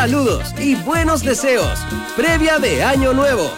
saludos y buenos deseos. Previa de Año Nuevo.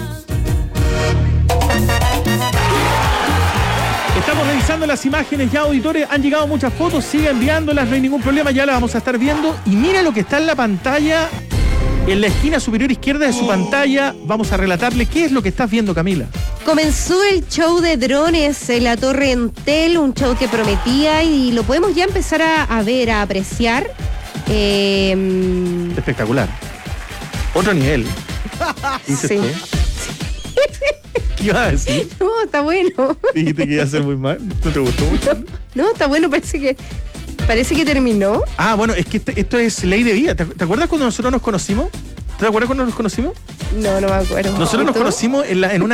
Estamos revisando las imágenes ya, auditores. Han llegado muchas fotos, sigue enviándolas, no hay ningún problema, ya las vamos a estar viendo. Y mira lo que está en la pantalla, en la esquina superior izquierda de su pantalla. Vamos a relatarle qué es lo que estás viendo, Camila. Comenzó el show de drones en la Torre Entel, un show que prometía y lo podemos ya empezar a ver, a apreciar. Espectacular. Otro nivel. ¿Dices Sí. tú? ¿Qué ibas a decir? No, está bueno. Dijiste que iba a ser muy mal. ¿No te gustó mucho? No, está bueno, parece que terminó. Ah, bueno, es que esto es ley de vida. ¿Te acuerdas cuando nosotros nos conocimos? ¿Te acuerdas cuando nos conocimos? No me acuerdo. Nosotros nos conocimos en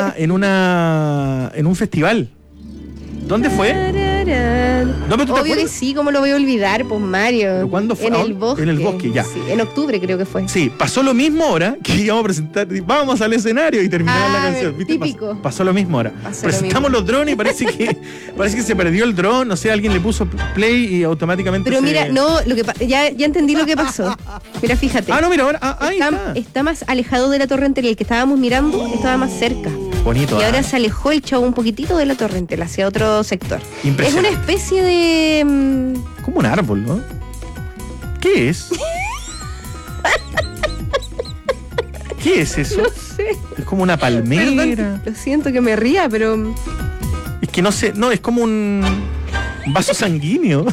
un festival. ¿Dónde fue? ¿Dónde tú te Obvio que acuerdas? sí, ¿cómo lo voy a olvidar? Pues Mario. ¿Pero cuándo fue? En el bosque. En el bosque, ya. Sí, en octubre creo que fue. Sí, pasó lo mismo ahora que íbamos a presentar. Vamos al escenario y terminaba la canción. ¿Viste? típico. Pasó lo mismo ahora. Pasó Presentamos lo los drones y parece que se perdió el dron. No sé, alguien le puso play y automáticamente. Pero mira, no, ya entendí lo que pasó. Mira, fíjate. Ah, no, mira, ahora. Ahí está. Está más alejado de la Torre Entel. El que estábamos mirando estaba más cerca. Bonito. Y ahora se alejó el show un poquitito de la Torre Entel hacia otro sector. Es Impresionante. una especie de... Como un árbol, ¿no? ¿Qué es? ¿Qué es eso? No sé. Es como una palmera. Perdón, lo siento que me ría, pero... Es que no sé, no, es como un vaso sanguíneo.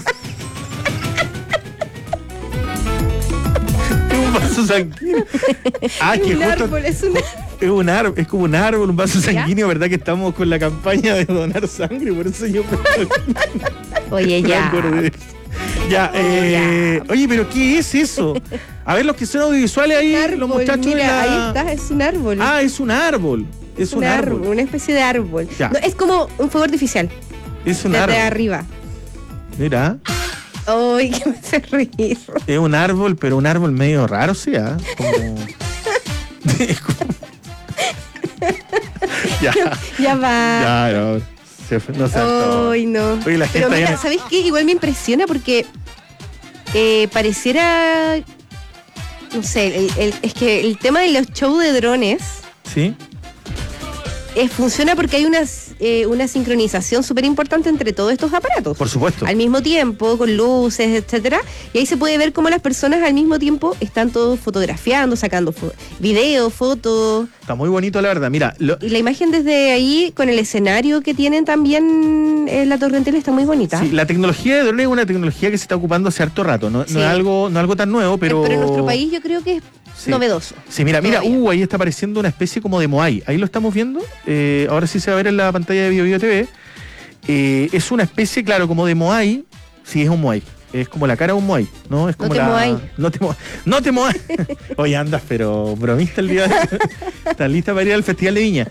Es un vaso sanguíneo. Ah, que un justo árbol, es un... es un árbol, es como un árbol, un vaso sanguíneo, ¿verdad? Que estamos con la campaña de donar sangre, por eso yo Oye, me ya. acordé. Ya, oye, pero ¿qué es eso? A ver, los que son audiovisuales ahí, Un árbol, los muchachos de mira, la... ahí está, es un árbol. Ah, es un árbol. Es un árbol. Una especie de árbol. Ya. No, es como un fuego artificial. Es un Desde árbol. arriba. Mira, Ay, que me hace reír. es un árbol, pero un árbol medio raro, sí, ¿ah? Como... es como- Ya, Ya va. ya, no. No sé. Ay, no. Oye, la gente Pero mira, ahí- ¿sabes qué? Igual me impresiona porque pareciera, no sé, es que el tema de los shows de drones ¿Sí? funciona porque hay una sincronización súper importante entre todos estos aparatos. Por supuesto. Al mismo tiempo, con luces, etcétera. Y ahí se puede ver cómo las personas al mismo tiempo están todos fotografiando, sacando videos, fotos. Está muy bonito, la verdad. Mira, Y la imagen desde ahí, con el escenario que tienen también en la Torre Entel, está muy bonita. sí, la tecnología de drones es una tecnología que se está ocupando hace harto rato. No, Sí. no es algo tan nuevo, pero... en nuestro país yo creo que es Sí. novedoso. Sí, mira, Todavía. ahí está apareciendo una especie como de Moai. Ahí lo estamos viendo. Ahora sí se va a ver en la pantalla de BioBio TV. Es una especie, claro, como de Moai. Sí, es un Moai. Es como la cara de un Moai, ¿no? Es como No te Moai. No te Moai. Hoy andas, pero bromista el día de hoy. ¿Estás lista para ir al Festival de Viña?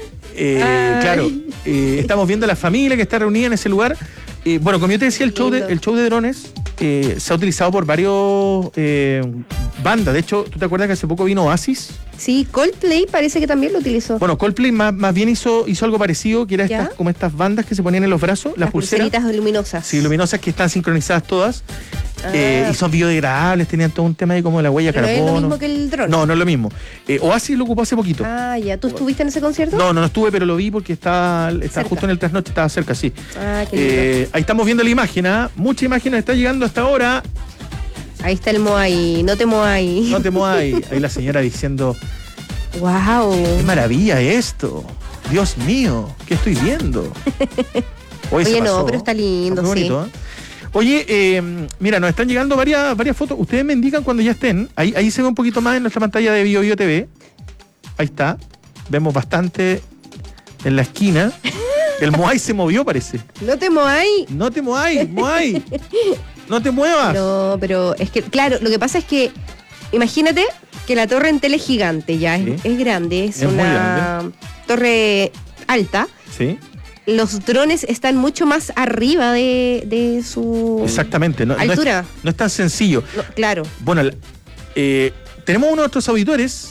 Ay. Claro, estamos viendo a la familia que está reunida en ese lugar. Bueno, como yo te decía, el show de drones se ha utilizado por varios bandas. De hecho, ¿tú te acuerdas que hace poco vino Oasis? Sí, Coldplay parece que también lo utilizó. Bueno, Coldplay más bien hizo algo parecido, que era ¿Ya? como estas bandas que se ponían en los brazos, las pulseras. pulseritas luminosas. Sí, luminosas que están sincronizadas todas. Ah. Y son biodegradables, tenían todo un tema ahí como de la huella Pero no es carbono. lo mismo que el dron. No, no es lo mismo. Oasis lo ocupó hace poquito. Ah, ya. ¿Tú estuviste en ese concierto? No estuve, pero lo vi porque está Cerca. justo en el trasnoche, estaba cerca, sí. Ah, qué lindo. Ahí estamos viendo la imagen, ¿ah? Mucha imagen nos está llegando hasta ahora. Ahí está el Moai. No te Moai. No te muevas ahí. Ahí la señora diciendo, Wow. ¡qué maravilla esto! Dios mío, ¿qué estoy viendo? Hoy se Oye, no, pasó. pero está lindo, Muy sí. bonito, ¿eh? Oye, mira, nos están llegando varias fotos. Ustedes me indican cuando ya estén. Ahí se ve un poquito más en nuestra pantalla de BioBio TV. Ahí está. Vemos bastante en la esquina. El Moai se movió, parece. No te Moai. No te Moai, Moai. No te muevas. No, pero es que, claro, lo que pasa es que, imagínate que la Torre Entel es gigante, ya, Sí. es grande, es Es muy una torre alta. Sí, Los drones están mucho más arriba de su exactamente. altura. No es tan sencillo. No, claro. Bueno, tenemos uno de nuestros auditores,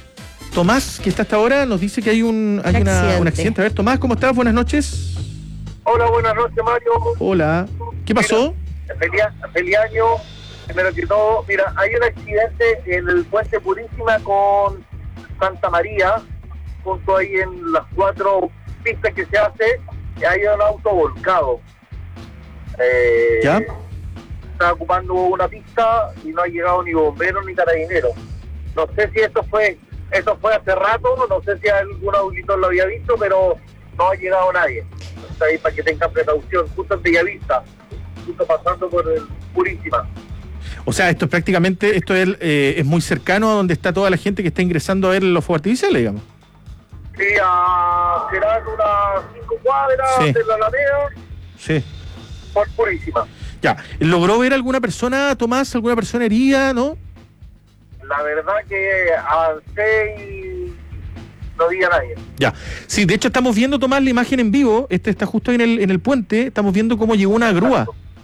Tomás, que está hasta ahora, nos dice que hay un accidente. A ver, Tomás, ¿cómo estás? Buenas noches. Hola, buenas noches, Mario. Hola. ¿Qué pasó? Feliz año. Primero que todo, mira, hay un accidente en el puente Purísima con Santa María, junto ahí en las 4 pistas que se hace, hay un auto volcado. ¿Ya? Está ocupando una pista y no ha llegado ni bomberos ni carabineros. No sé si esto fue hace rato, no sé si algún auditor lo había visto, pero no ha llegado nadie. Está ahí para que tengan precaución, justo en Bellavista, justo pasando por el Purísima. O sea, esto es muy cercano a donde está toda la gente que está ingresando a ver los fuegos artificiales, digamos. Sí, serán unas 5 cuadras Sí. de la Alameda, Sí. por Purísima. Ya. ¿Logró ver alguna persona, Tomás, alguna persona herida, no? La verdad que avancé y no vi a nadie. Ya. Sí, de hecho estamos viendo, Tomás, la imagen en vivo. Este está justo ahí en el puente. Estamos viendo cómo llegó una grúa.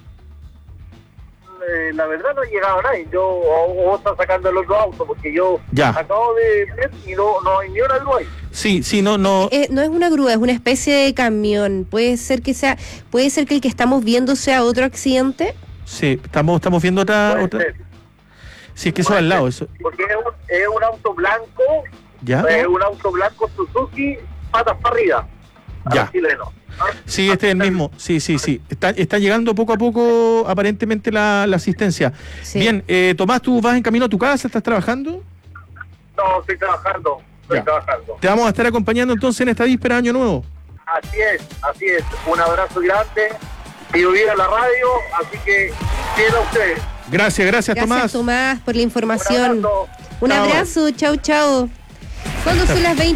La verdad no ha llegado nadie. O está sacando el otro auto, porque yo Ya. acabo de ver y no hay ni una grúa ahí. Sí, no. No es una grúa, es una especie de camión. Puede ser que el que estamos viendo sea otro accidente. Sí, estamos viendo otra. Puede ser. Sí, es que eso va al lado. Eso. Porque es un auto blanco, ¿Ya? es un auto blanco Suzuki, patas para arriba. A Ya. los chilenos. ¿Ah? Sí, este es el mismo. Sí. Está llegando poco a poco, aparentemente, la asistencia. Sí. Bien, Tomás, ¿tú vas en camino a tu casa? ¿Estás trabajando? No, estoy trabajando. Ya. Te vamos a estar acompañando entonces en esta víspera de Año Nuevo. Así es. Un abrazo grande. Y oír a la radio, así que bien a ustedes. Gracias, Gracias, Tomás. Tomás, por la información. Un Chao. abrazo, chau. Cuando son las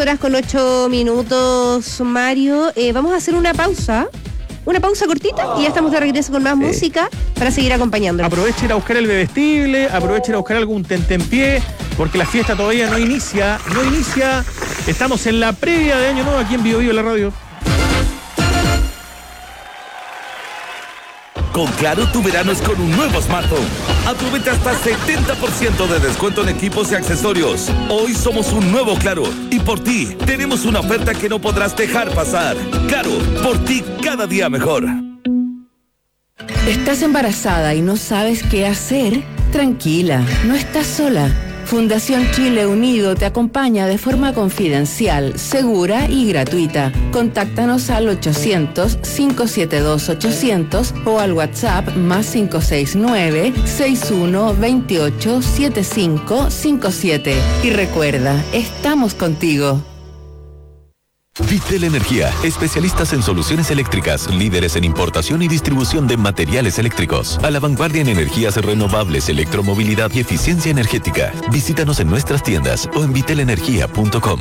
22:08, Mario, vamos a hacer una pausa cortita y ya estamos de regreso con más música para seguir acompañándonos. Aprovechen a buscar el bebestible, aprovechen a buscar algún tentempié, porque la fiesta todavía no inicia. Estamos en la previa de Año Nuevo aquí en Bio Bio, la radio. Con Claro, tu verano es con un nuevo smartphone. Aprovecha hasta 70% de descuento en equipos y accesorios. Hoy somos un nuevo Claro y por ti tenemos una oferta que no podrás dejar pasar. Claro, por ti cada día mejor. ¿Estás embarazada y no sabes qué hacer? Tranquila, no estás sola. Fundación Chile Unido te acompaña de forma confidencial, segura y gratuita. Contáctanos al 800-572-800 o al WhatsApp más 569-6128-7557. Y recuerda, estamos contigo. Vitel Energía, especialistas en soluciones eléctricas, líderes en importación y distribución de materiales eléctricos, a la vanguardia en energías renovables, electromovilidad y eficiencia energética. Visítanos en nuestras tiendas o en vitelenergia.com.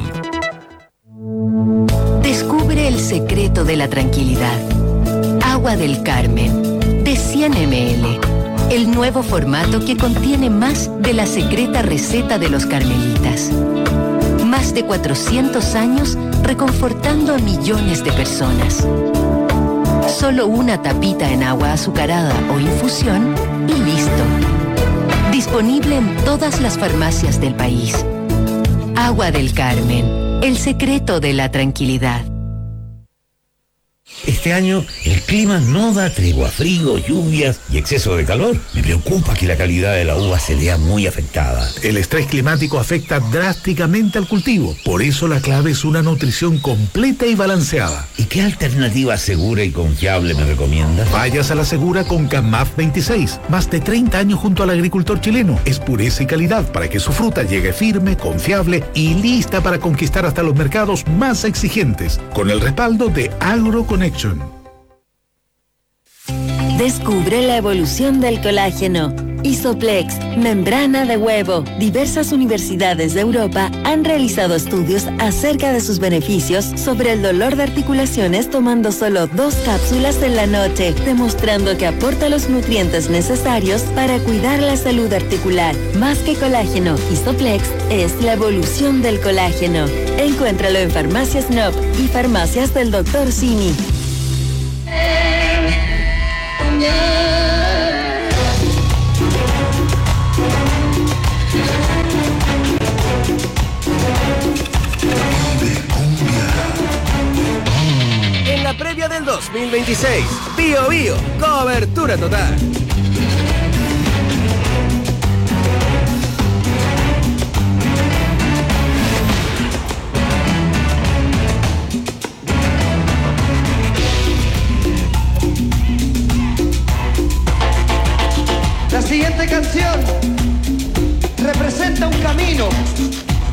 Descubre el secreto de la tranquilidad. Agua del Carmen, de 100 ml. El nuevo formato que contiene más de la secreta receta de los carmelitas. Más de 400 años reconfortando a millones de personas. Solo una tapita en agua azucarada o infusión y listo. Disponible en todas las farmacias del país. Agua del Carmen, el secreto de la tranquilidad. Este año el clima no da tregua, frío, lluvias y exceso de calor. Me preocupa que la calidad de la uva se vea muy afectada. El estrés climático afecta drásticamente al cultivo. Por eso la clave es una nutrición completa y balanceada. ¿Y qué alternativa segura y confiable me recomiendas? Vayas a la segura con CAMAF 26. Más de 30 años junto al agricultor chileno. Es pureza y calidad para que su fruta llegue firme, confiable y lista para conquistar hasta los mercados más exigentes. Con el respaldo de AgroConnection. Descubre la evolución del colágeno. Isoplex, membrana de huevo. Diversas universidades de Europa han realizado estudios acerca de sus beneficios sobre el dolor de articulaciones tomando solo 2 cápsulas en la noche, demostrando que aporta los nutrientes necesarios para cuidar la salud articular. Más que colágeno, Isoplex es la evolución del colágeno. Encuéntralo en Farmacias Nob y farmacias del Dr. Simi. En la previa del 2026, Bio Bio, cobertura total.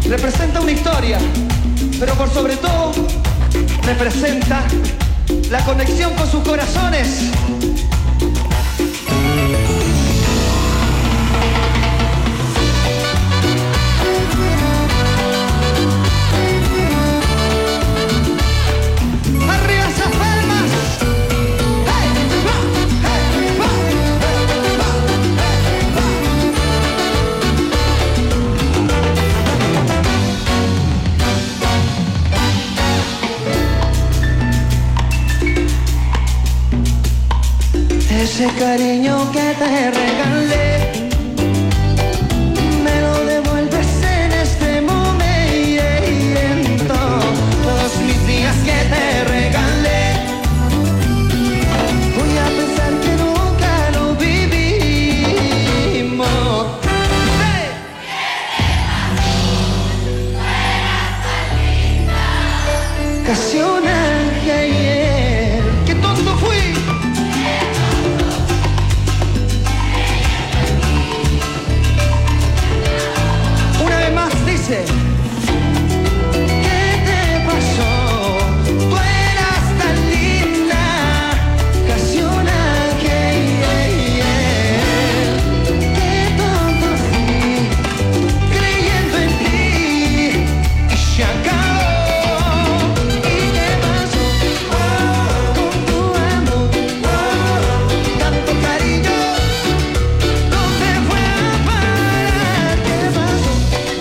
representa una historia, pero por sobre todo representa la conexión con sus corazones. Ese cariño que te regalé, me lo devuelves en este momento. Todos mis días que te regalé, voy a pensar que nunca lo vivimos. ¡Hey! Casi un ángel, qué tonto fui. ¿Qué te pasó? Tú eras tan linda, casi un ángel. Qué tonto fui, creyendo en ti, y se acabó. ¿Y qué pasó? Con tu amor, tanto cariño, ¿dónde fue a parar? ¿Qué pasó?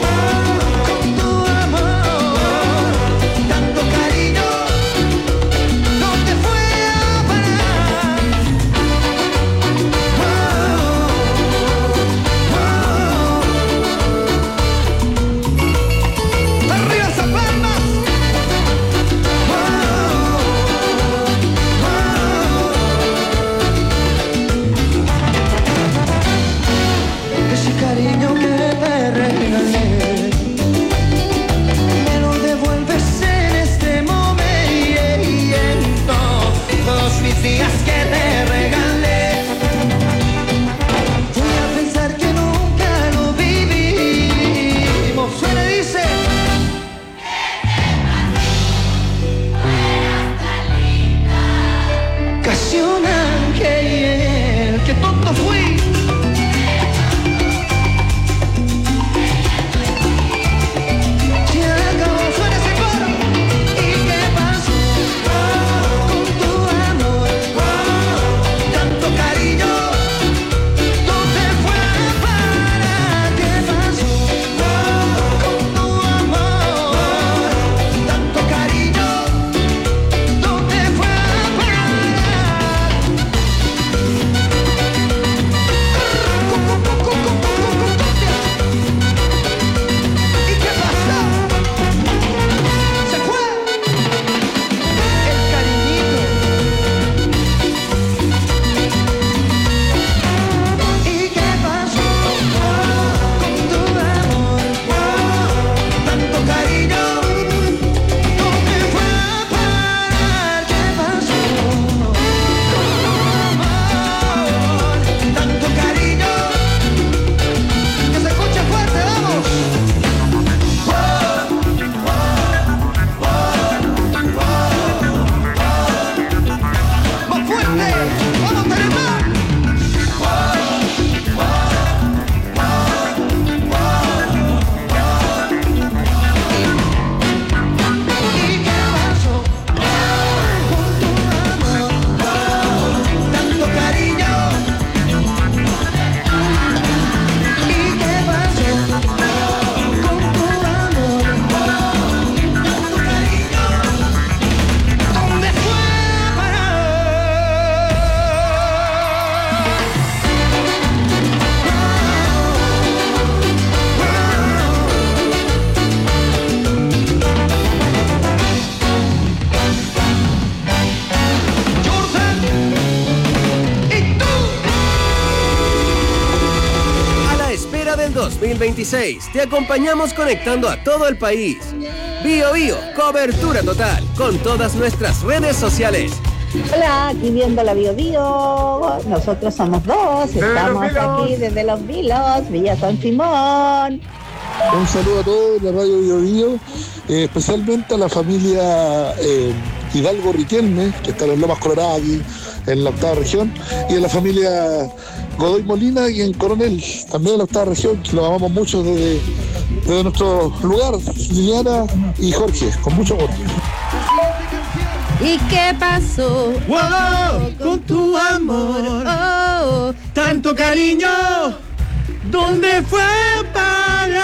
Cariño que te regalé, me lo devuelves en este momento. Todos mis días que te regalé, voy a pensar que nunca lo vivimos. Se le dice casi un ángel, qué tonto fui. del 2026 te acompañamos conectando a todo el país. Bio Bio, cobertura total, con todas nuestras redes sociales. Hola, aquí viendo la Bio Bio. Nosotros somos dos, estamos aquí desde Los Vilos, Villa San Simón. Un saludo a todos de la Radio Bio Bio, especialmente a la familia Hidalgo Riquelme, que está en las Lomas Coloradas aquí en la octava región, y a la familia Godoy Molina y en Coronel, también de la octava región, que lo amamos mucho desde nuestro lugar, Liliana y Jorge, con mucho amor. ¿Y qué pasó? Wow, con tu amor, Oh, tanto cariño, ¿dónde fue para?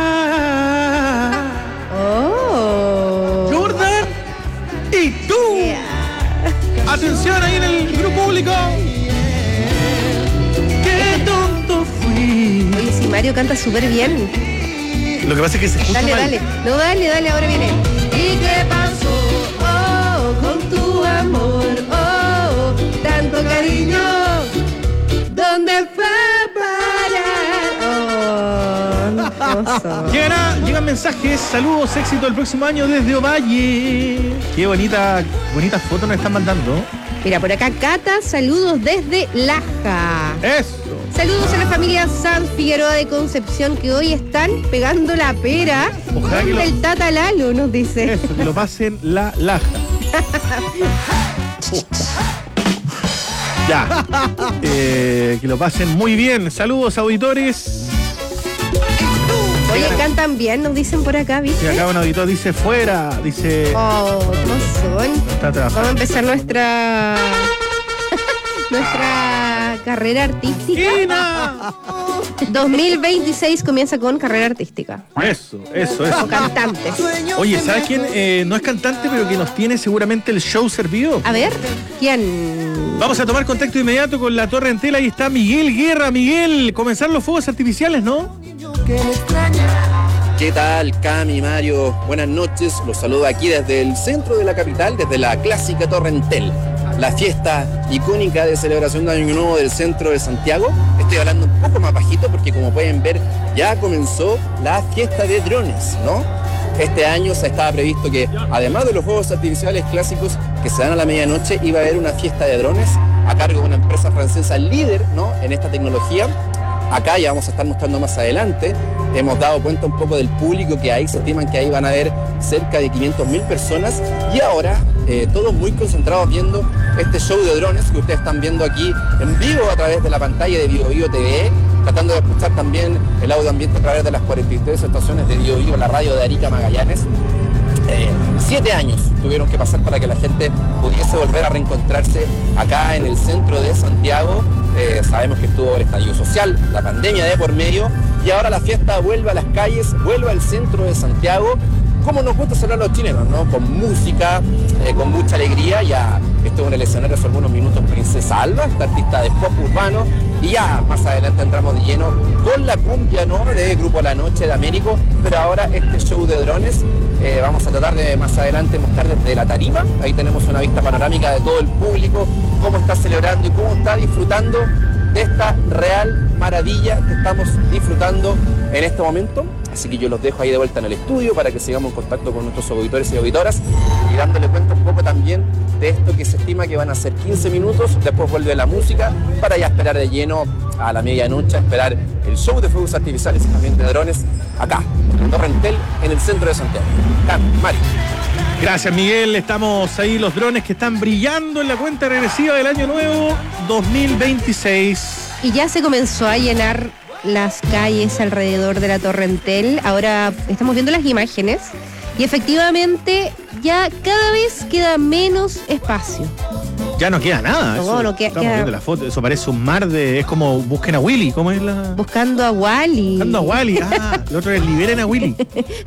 oh. Jordan y tú. Atención ahí en el grupo público. Qué tonto fui. Oye, si Mario canta súper bien. Lo que pasa es que se escucha Dale, mal. dale. No, dale, ahora viene. ¿Y qué pasó? Oh, con tu amor. Oh, tanto cariño. ¿Dónde fue para? Oh, Llegan mensajes, saludos, éxito el próximo año desde Ovalle. Qué bonitas fotos nos están mandando. Mira, por acá Cata, saludos desde Laja. Eso. Saludos a la familia Sanz Figueroa de Concepción que hoy están pegando la pera. Ojalá con que el Tata Lalo, nos dice. Eso, que lo pasen la Laja. Ya. Que lo pasen muy bien. Saludos, auditores. Oye, cantan bien, nos dicen por acá, ¿viste? Y acá un auditor dice fuera, dice. Oh, ¿cómo son? Está trabajando. Vamos a empezar nuestra carrera artística. 2026 comienza con carrera artística. Eso. O cantantes. Oye, ¿sabes quién no es cantante, pero que nos tiene seguramente el show servido? A ver, ¿quién? Vamos a tomar contacto inmediato con la Torre Entel. Ahí está Miguel Guerra. Miguel, comenzar los fuegos artificiales, ¿no? ¿Qué tal, Cami, Mario? Buenas noches. Los saludo aquí desde el centro de la capital, desde la clásica Torre Entel, la fiesta icónica de celebración de Año Nuevo del centro de Santiago. Estoy hablando un poco más bajito porque, como pueden ver, ya comenzó la fiesta de drones, ¿no? Este año se estaba previsto que, además de los fuegos artificiales clásicos que se dan a la medianoche, iba a haber una fiesta de drones a cargo de una empresa francesa líder, ¿no?, en esta tecnología. Acá ya vamos a estar mostrando más adelante. Hemos dado cuenta un poco del público que hay. Se estiman que ahí van a haber cerca de 500.000 personas. Y ahora, todos muy concentrados viendo este show de drones que ustedes están viendo aquí en vivo a través de la pantalla de Bio Bio TV, tratando de escuchar también el audio ambiente a través de las 43 estaciones de Bio Bio, la radio de Arica Magallanes. 7 años tuvieron que pasar para que la gente pudiese volver a reencontrarse acá en el centro de Santiago. Sabemos que estuvo el estallido social, la pandemia de por medio, y ahora la fiesta vuelve a las calles, vuelve al centro de Santiago, como nos gusta celebrar los chilenos, ¿no? Con música, con mucha alegría. Ya estuvo en el escenario hace algunos minutos Princesa Alba, esta artista de pop urbano, y ya más adelante entramos de lleno con la cumbia, ¿no?, de Grupo La Noche de Américo. Pero ahora este show de drones vamos a tratar de más adelante mostrar desde la tarima. Ahí tenemos una vista panorámica de todo el público, cómo está celebrando y cómo está disfrutando de esta real maravilla que estamos disfrutando en este momento. Así que yo los dejo ahí de vuelta en el estudio para que sigamos en contacto con nuestros auditores y auditoras y dándole cuenta un poco también de esto que se estima que van a ser 15 minutos. Después vuelve la música para ya esperar de lleno a la medianoche, esperar el show de fuegos artificiales y también de drones acá, en Torre Entel, en el centro de Santiago. Mari. Gracias, Miguel. Estamos ahí, los drones que están brillando en la cuenta regresiva del año nuevo 2026. Y ya se comenzó a llenar las calles alrededor de la Torre Entel. Ahora estamos viendo las imágenes y efectivamente ya cada vez queda menos espacio. Ya no queda nada. No queda. Estamos viendo la foto. Eso parece un mar de. Es como busquen a Willy. ¿Cómo es la? Buscando a Wally. Buscando a Wally. Ah, el otro es liberen a Willy.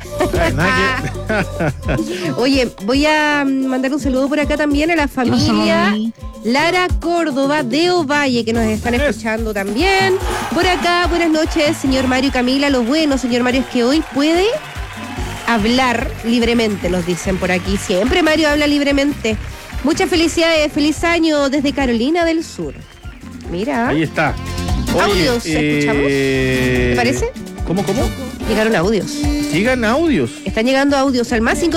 Oye, voy a mandar un saludo por acá también a la familia Lara Córdoba de Ovalle, que nos están escuchando también. Por acá, buenas noches, señor Mario y Camila. Lo bueno, señor Mario, es que hoy puede hablar libremente, nos dicen por aquí. Siempre Mario habla libremente. Muchas felicidades, feliz año desde Carolina del Sur. Mira. Ahí está. Oye, audios, ¿escuchamos? ¿Te parece? ¿Cómo? Llegaron audios. Llegan audios. Están llegando audios al más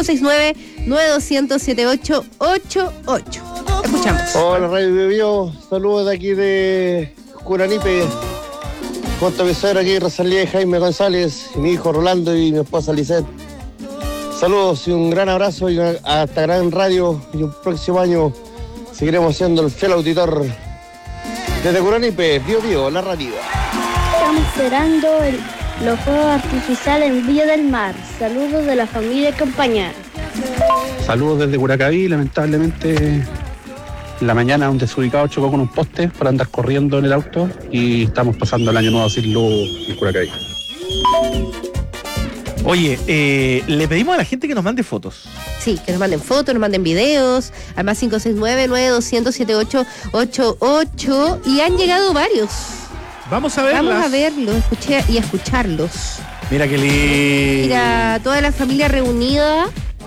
569-9200-7888. Escuchamos. Hola, Radio Bio. Saludos de aquí de Curanipe. Junto a mi suegro aquí, Rosalía y Jaime González, y mi hijo Rolando y mi esposa Lisette. Saludos y un gran abrazo y hasta gran radio, y un próximo año seguiremos siendo el fiel auditor desde Curanipe, Bío Bío, la radio. Estamos esperando los fuegos artificiales en Villa del Mar. Saludos de la familia Campañar. Saludos desde Curacaví. Lamentablemente en la mañana un desubicado chocó con un poste por andar corriendo en el auto y estamos pasando el año nuevo sin luz en Curacaví. Oye, le pedimos a la gente que nos mande fotos. Sí, que nos manden fotos, nos manden videos, al más 569-9200-7888, y han llegado varios. Vamos a verlas. Vamos a verlos, escucharlos. Mira qué lindo. Mira, toda la familia reunida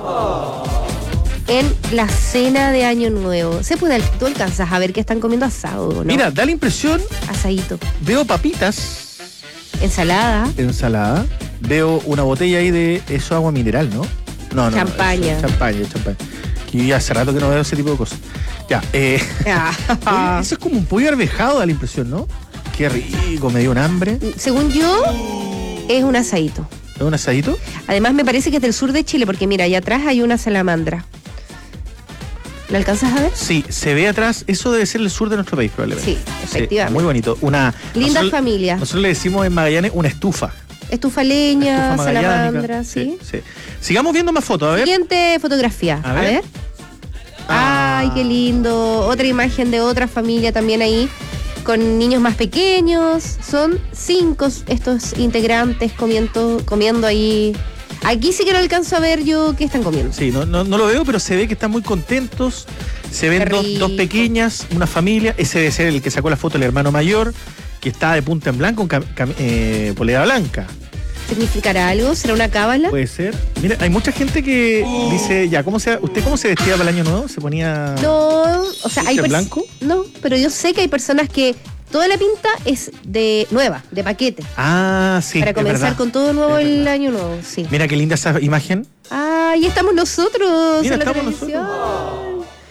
en la cena de Año Nuevo. Tú alcanzas a ver que están comiendo asado, ¿no? Mira, da la impresión. Asadito. Veo papitas. Ensalada. Veo una botella ahí de eso, agua mineral, ¿no? No. Champaña. Champaña. Y hace rato que no veo ese tipo de cosas. Ya. Oye, eso es como un pollo arvejado, da la impresión, ¿no? Qué rico, me dio un hambre. Según yo, es un asadito. ¿Es un asadito? Además me parece que es del sur de Chile, porque mira, allá atrás hay una salamandra. ¿La alcanzas a ver? Sí, se ve atrás. Eso debe ser el sur de nuestro país, probablemente. Sí, efectivamente. Sí, muy bonito. Linda familia. Nosotros le decimos en Magallanes una estufa. Estufa leña, salamandra, ¿sí? Sí. Sigamos viendo más fotos, a ver. Siguiente fotografía, a ver. Ay, qué lindo. Otra imagen de otra familia también ahí, con niños más pequeños. Son 5 estos integrantes comiendo ahí. Aquí sí que no alcanzo a ver yo qué están comiendo. Sí, no lo veo, pero se ve que están muy contentos. Se ven dos pequeñas, una familia. Ese debe ser el que sacó la foto, el hermano mayor, que está de punta en blanco, con polera blanca. ¿Significará algo? ¿Será una cábala? Puede ser. Mira, hay mucha gente que dice, ya, ¿usted cómo se vestía para el año nuevo? ¿Se ponía no, o sea, hay blanco? No, pero yo sé que hay personas que toda la pinta es de nueva, de paquete. Ah, sí. Para comenzar con todo nuevo el año nuevo, sí. Mira qué linda esa imagen. Ah, ahí estamos nosotros. Mira, en la estamos televisión. nosotros.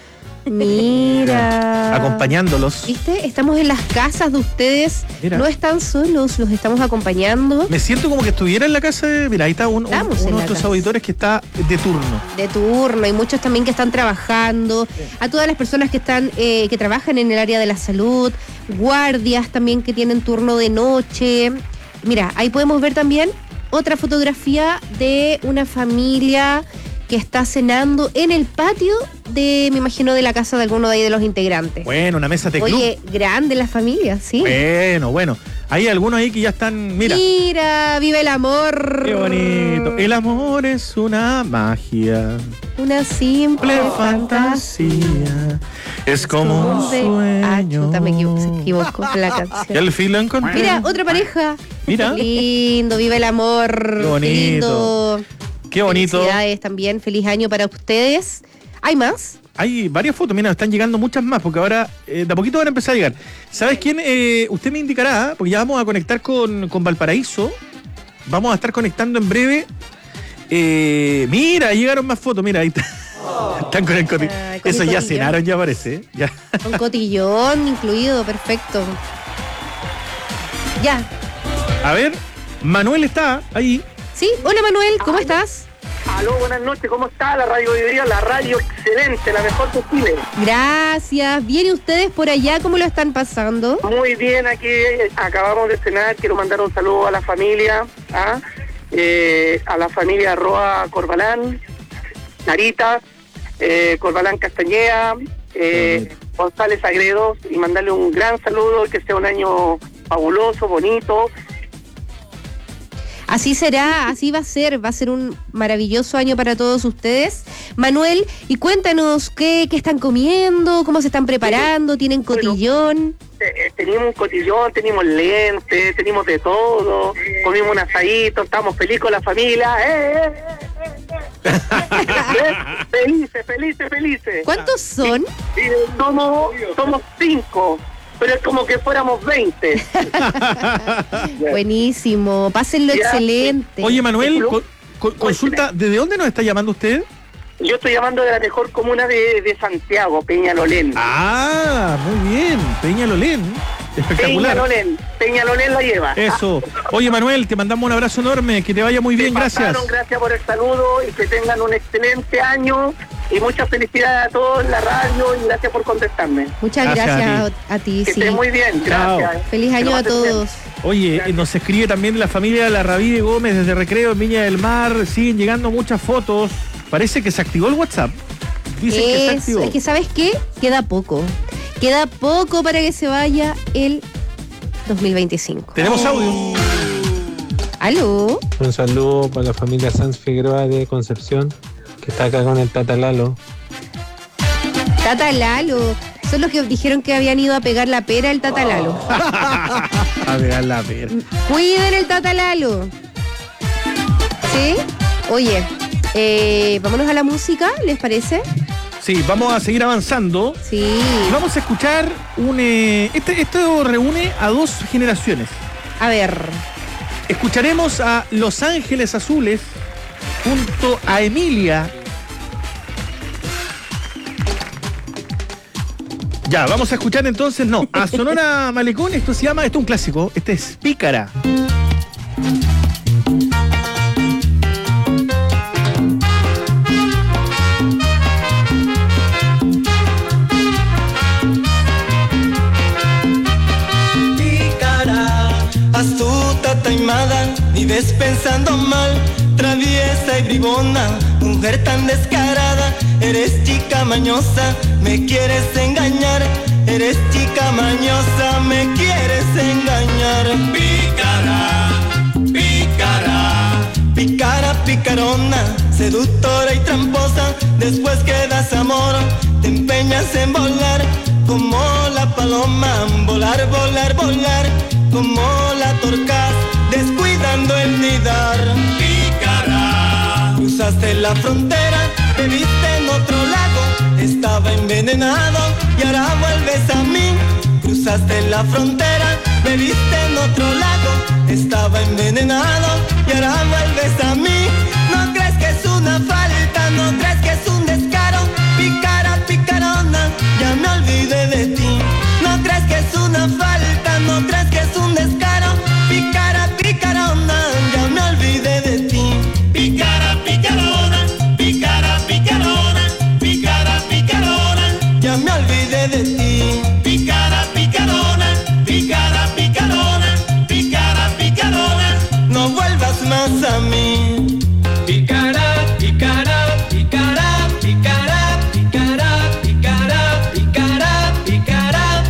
Mira. Acompañándolos. ¿Viste? Estamos en las casas de ustedes. Mira. No están solos, los estamos acompañando. Me siento como que estuviera en la casa de... Mira, ahí está uno de nuestros auditores que está de turno. De turno, y muchos también que están trabajando. Sí. A todas las personas que están que trabajan en el área de la salud, guardias también que tienen turno de noche. Mira, ahí podemos ver también otra fotografía de una familia que está cenando en el patio me imagino, de la casa de alguno de ahí de los integrantes. Bueno, una mesa de club. Oye, grande la familia, sí. Bueno. Hay algunos ahí que ya están, mira, vive el amor. Qué bonito. El amor es una magia. Una simple fantasía. Es como un sueño. Ah, chuta, se equivocó la canción. Y al fin la encontré. Mira, otra pareja. Mira. Qué lindo, vive el amor. Qué bonito. Qué lindo. Qué bonito. Felicidades también, feliz año para ustedes. ¿Hay más? Hay varias fotos, mira, están llegando muchas más, porque ahora de a poquito van a empezar a llegar. ¿Sabes quién? Usted me indicará, porque ya vamos a conectar con Valparaíso. Vamos a estar conectando en breve. Mira, llegaron más fotos, mira, ahí está. Están con el cotillón. Eso ya cenaron, ya parece. Ya. Con cotillón incluido, perfecto. Ya. A ver, Manuel está ahí. Sí, hola Manuel, ¿cómo estás? Aló, buenas noches, ¿cómo está la radio de hoy día? La radio excelente, la mejor de Chile. Gracias, bien, ¿y ustedes por allá cómo lo están pasando? Muy bien, aquí acabamos de cenar, quiero mandar un saludo a la familia, a la familia Roa Corbalán, Narita, Corbalán Castañeda, González Agredo, y mandarle un gran saludo, que sea un año fabuloso, bonito. Así será, así va a ser un maravilloso año para todos ustedes. Manuel, y cuéntanos qué están comiendo, cómo se están preparando, ¿tienen cotillón? Tenemos un cotillón, tenemos lentes, tenemos de todo, comimos un asadito, estamos felices con la familia. Felices. ¿Cuántos son? Somos 5. Pero es como que fuéramos 20. Buenísimo, pásenlo excelente. Oye, Manuel, consulta, ¿desde dónde nos está llamando usted? Yo estoy llamando de la mejor comuna de Santiago, Peñalolén. Ah, muy bien, Peñalolén. Espectacular. Peñalonel la lleva. Eso. Oye, Manuel, te mandamos un abrazo enorme, que te vaya muy bien, gracias. Gracias por el saludo y que tengan un excelente año y muchas felicidades a todos en la radio y gracias por contestarme. Muchas gracias a ti. Que estén muy bien, gracias. Feliz año a todos. Oye, nos escribe también la familia de la Rabí de Gómez desde Recreo en Viña del Mar. Siguen llegando muchas fotos. Parece que se activó el WhatsApp. Dicen que se activó. Es que, ¿sabes qué? Queda poco. Queda poco para que se vaya el 2025. Tenemos audio. ¿Aló? Un saludo para la familia Sanz Figueroa de Concepción, que está acá con el Tata Lalo. Tata Lalo. Son los que dijeron que habían ido a pegar la pera el Tata Lalo. A pegar la pera. Cuiden el Tata Lalo. ¿Sí? Oye, vámonos a la música, ¿les parece? Sí, vamos a seguir avanzando. Sí. Vamos a escuchar esto reúne a dos generaciones. A ver. Escucharemos a Los Ángeles Azules junto a Emilia. Ya, vamos a escuchar entonces, a Sonora Malecón. Esto es un clásico. Este es Pícara. Astuta, taimada, vives pensando mal, traviesa y bribona, mujer tan descarada, eres chica mañosa, me quieres engañar, eres chica mañosa, me quieres engañar. Pícara, pícara, pícara, picarona, seductora y tramposa, después que das amor, te empeñas en volar, como la paloma, volar, volar, volar, como la torcaz, descuidando el nidar. Pícara, cruzaste la frontera, te viste en otro lago, estaba envenenado y ahora vuelves a mí. Cruzaste la frontera, me viste en otro lago, estaba envenenado y ahora vuelves a mí. No crees que es una falta, no crees que es un descaro. Pícara, picarona, ya me olvidé de ti. No crees que es una falta, no crees que es un descaro. Pícara, picarona, ya me olvidé de ti. Pícara, picarona, pícara, picarona, pícara, picarona, ya me olvidé de ti. Pícara, picarona, pícara, picarona, pícara, picarona, no vuelvas más a mí. Pícara, pícara, pícara, pícara, pícara, pícara, pícara, pícara.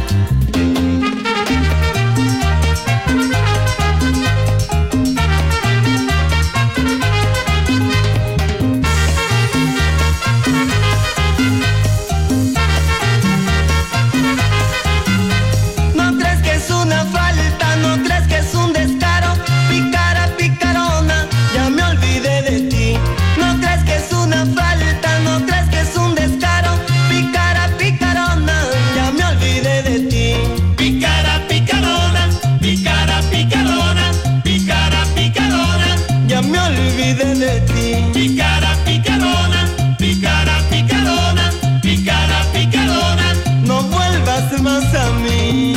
No crees que es una falta, no crees que es un descaro. Pícara, picarona, ya me olvidé de ti. No crees que es una falta, no crees que es un descaro. Pícara, picarona, ya me olvidé de ti. Pícara, picarona, pícara, picarona, pícara, picarona, ya me olvidé de ti. Pícara, picarona, pícara, picarona, pícara, picarona, no vuelvas más a mí.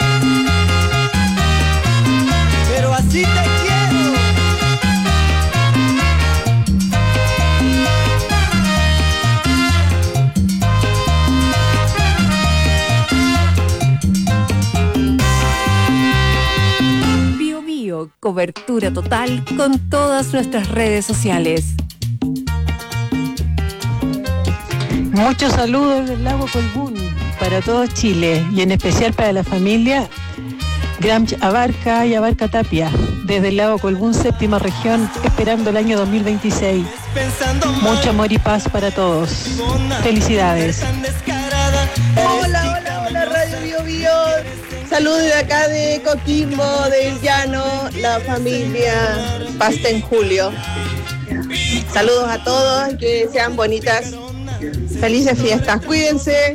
Pero así te quiero. Bio Bio, cobertura total con todas nuestras redes sociales. Muchos saludos del lago Colbún para todo Chile y en especial para la familia Gramch Abarca y Abarca Tapia, desde el lago Colbún, séptima región, esperando el año 2026. Mucho amor y paz para todos. Felicidades. Hola, hola, hola, Radio Bio Bio. Saludos de acá de Coquimbo, del Llano, la familia Pasta en Julio. Saludos a todos, que sean bonitas. Felices fiestas, cuídense.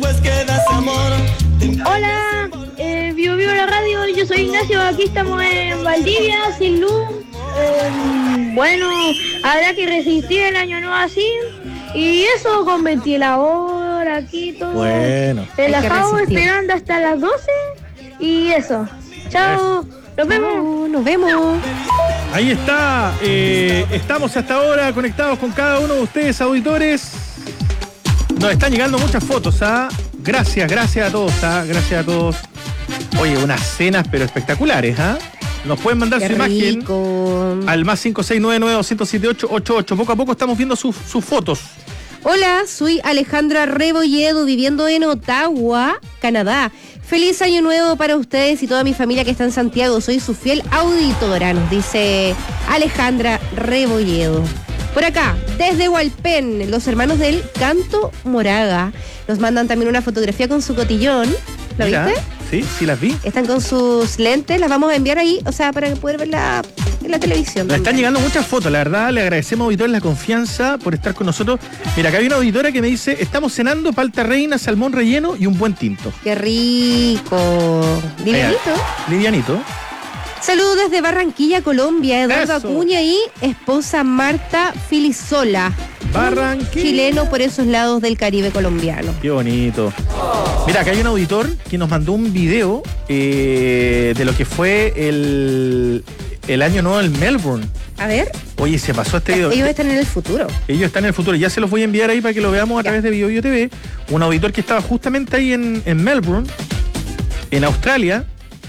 Hola, Bio Bio la radio, yo soy Ignacio, aquí estamos en Valdivia, sin luz. Bueno, habrá que resistir el año nuevo así. Y eso con ventilador, aquí todo. Bueno. Relajado, esperando hasta las 12 Y eso. Chao. Nos vemos. Nos vemos. Ahí está. Estamos hasta ahora conectados con cada uno de ustedes, auditores. Nos están llegando muchas fotos, ¿ah? Gracias a todos, ¿ah? Gracias a todos. Oye, unas cenas pero espectaculares, ¿ah? Nos pueden mandar Qué su rico. imagen al más 569-900-7888. Poco a poco estamos viendo sus fotos. Hola, soy Alejandra Rebolledo, viviendo en Ottawa, Canadá. Feliz año nuevo para ustedes y toda mi familia que está en Santiago. Soy su fiel auditora, nos dice Alejandra Rebolledo. Por acá, desde Hualpén, los hermanos del Canto Moraga nos mandan también una fotografía con su cotillón. ¿Lo viste? Sí, las vi. Están con sus lentes, las vamos a enviar ahí, o sea, para poder verla en la televisión. Le están llegando muchas fotos, la verdad, le agradecemos, auditores, la confianza por estar con nosotros. Mira, acá hay una auditora que me dice, estamos cenando palta reina, salmón relleno y un buen tinto. ¡Qué rico! Livianito. Saludos desde Barranquilla, Colombia, Eduardo Eso. Acuña y esposa Marta Filisola. Barranquilla. Chileno por esos lados del Caribe colombiano. Qué bonito. Mira, acá hay un auditor que nos mandó un video de lo que fue el año nuevo en Melbourne. A ver. Oye, se pasó este video. Ellos están en el futuro. Ellos están en el futuro. Ya se los voy a enviar ahí para que lo veamos a través de BioBio TV. Un auditor que estaba justamente ahí en Melbourne, en Australia.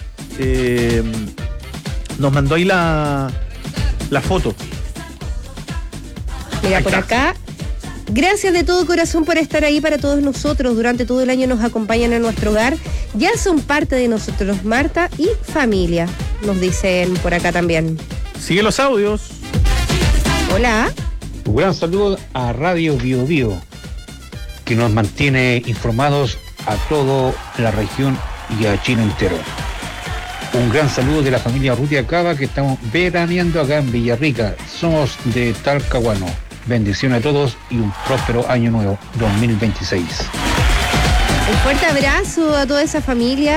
Nos mandó ahí la foto. Mira, por acá, gracias de todo corazón por estar ahí para todos nosotros. Durante todo el año nos acompañan en nuestro hogar. Ya son parte de nosotros, Marta y familia, nos dicen por acá también. Sigue los audios. Hola. Un gran saludo a Radio Bio Bio, que nos mantiene informados a toda la región y a Chile entero. Un gran saludo de la familia Urrutia Cava, que estamos veraneando acá en Villarrica. Somos de Talcahuano. Bendiciones a todos y un próspero año nuevo 2026. Un fuerte abrazo a toda esa familia.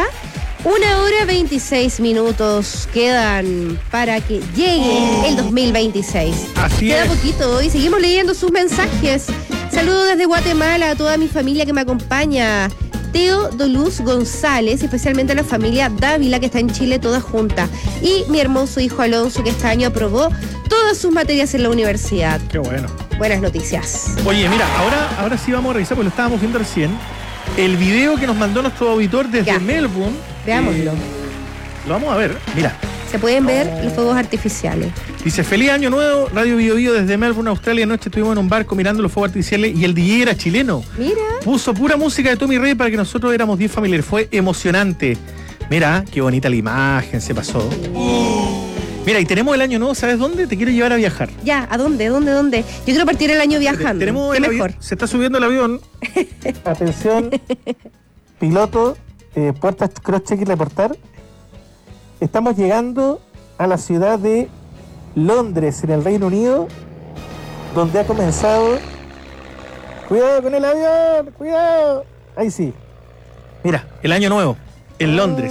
1:26 quedan para que llegue el 2026. Así Queda es. poquito y seguimos leyendo sus mensajes. Saludos desde Guatemala a toda mi familia que me acompaña. Teo Doluz González, especialmente a la familia Dávila que está en Chile toda junta. Y mi hermoso hijo Alonso que este año aprobó todas sus materias en la universidad. Qué bueno. Buenas noticias. Oye, mira, ahora sí vamos a revisar, porque lo estábamos viendo recién. El video que nos mandó nuestro auditor desde Melbourne. Veámoslo. Lo vamos a ver, mira. Se pueden ver los fuegos artificiales. Dice, feliz año nuevo, Radio Bio Bio desde Melbourne, Australia. Anoche estuvimos en un barco mirando los fuegos artificiales y el DJ era chileno. Mira. Puso pura música de Tommy Rey para que nosotros éramos 10 familiares. Fue emocionante. Mira, qué bonita la imagen, se pasó. Mira, y tenemos el año nuevo, ¿sabes dónde? Te quiero llevar a viajar. Ya, ¿a dónde? Yo quiero partir el año viajando. Tenemos ¿Qué el mejor? avión, se está subiendo el avión. Atención, piloto, puertas cross-check y reportar. Estamos llegando a la ciudad de Londres, en el Reino Unido, donde ha comenzado... ¡Cuidado con el avión! ¡Cuidado! Ahí sí. Mira, el año nuevo, en Londres.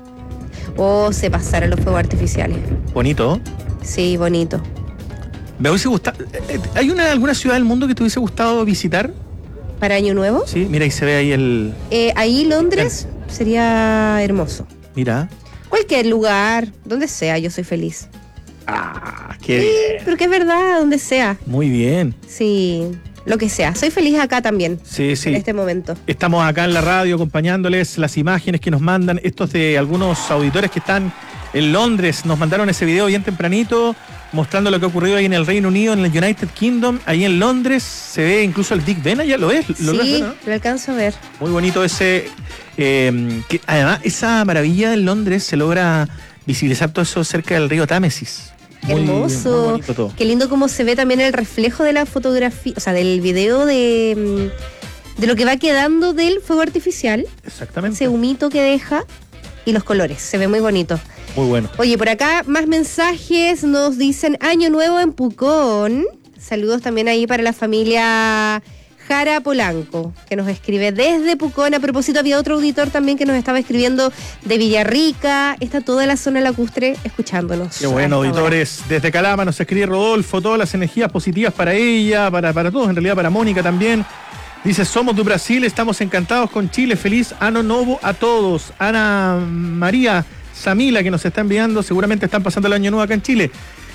Se pasaron los fuegos artificiales. Bonito. Sí, bonito. Me hubiese gustado... ¿Hay alguna ciudad del mundo que te hubiese gustado visitar? ¿Para Año Nuevo? Sí, mira, ahí se ve ahí el... Ahí Londres sería hermoso. Mira. Cualquier lugar, donde sea, yo soy feliz. Qué bien. Pero que es verdad, donde sea. Muy bien. Sí, lo que sea. Soy feliz acá también. Sí, sí. En este momento. Estamos acá en la radio acompañándoles las imágenes que nos mandan. Estos de algunos auditores que están en Londres. Nos mandaron ese video bien tempranito, mostrando lo que ha ocurrido ahí en el Reino Unido, en el United Kingdom. Ahí en Londres se ve incluso el Big Ben. ¿Ya lo ves? Sí, ves, ¿no? lo alcanzo a ver. Muy bonito ese... que además, esa maravilla en Londres se logra visibilizar todo eso cerca del río Támesis. Muy hermoso. muy bonito todo. Qué lindo cómo se ve también el reflejo de la fotografía, o sea, del video de lo que va quedando del fuego artificial. Exactamente. Ese humito que deja y los colores. Se ve muy bonito. Muy bueno. Oye, por acá más mensajes. Nos dicen Año Nuevo en Pucón. Saludos también ahí para la familia Jara Polanco, que nos escribe desde Pucón. A propósito, había otro auditor también que nos estaba escribiendo de Villarrica. Está toda la zona lacustre escuchándonos. Qué bueno, auditores. Desde Calama nos escribe Rodolfo, todas las energías positivas para ella, para todos, en realidad para Mónica también. Dice, somos de Brasil, estamos encantados con Chile. Feliz Ano Novo a todos. Ana María Samila, que nos está enviando, seguramente están pasando el año nuevo acá en Chile.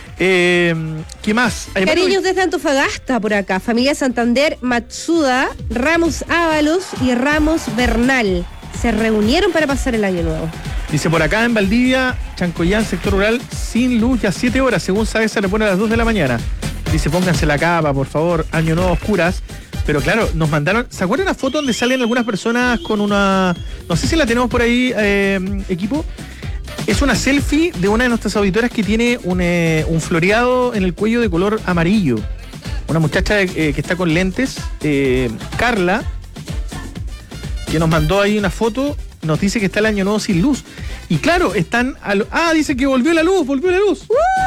¿Qué más? Cariños desde Antofagasta por acá. Familia Santander, Matsuda, Ramos Ábalos y Ramos Bernal se reunieron para pasar el año nuevo. Dice, por acá en Valdivia, Chancoyán, sector rural, sin luz ya 7 horas. Según sabe, se le pone a las 2 de la mañana. Dice, pónganse la capa, por favor. Año nuevo, oscuras. Pero claro, nos mandaron... ¿Se acuerdan la foto donde salen algunas personas con una... No sé si la tenemos por ahí, equipo. Es una selfie de una de nuestras auditoras que tiene un floreado en el cuello de color amarillo. Una muchacha que está con lentes, Carla, que nos mandó ahí una foto, nos dice que está el año nuevo sin luz. Y claro, están... dice que volvió la luz. ¡La luz!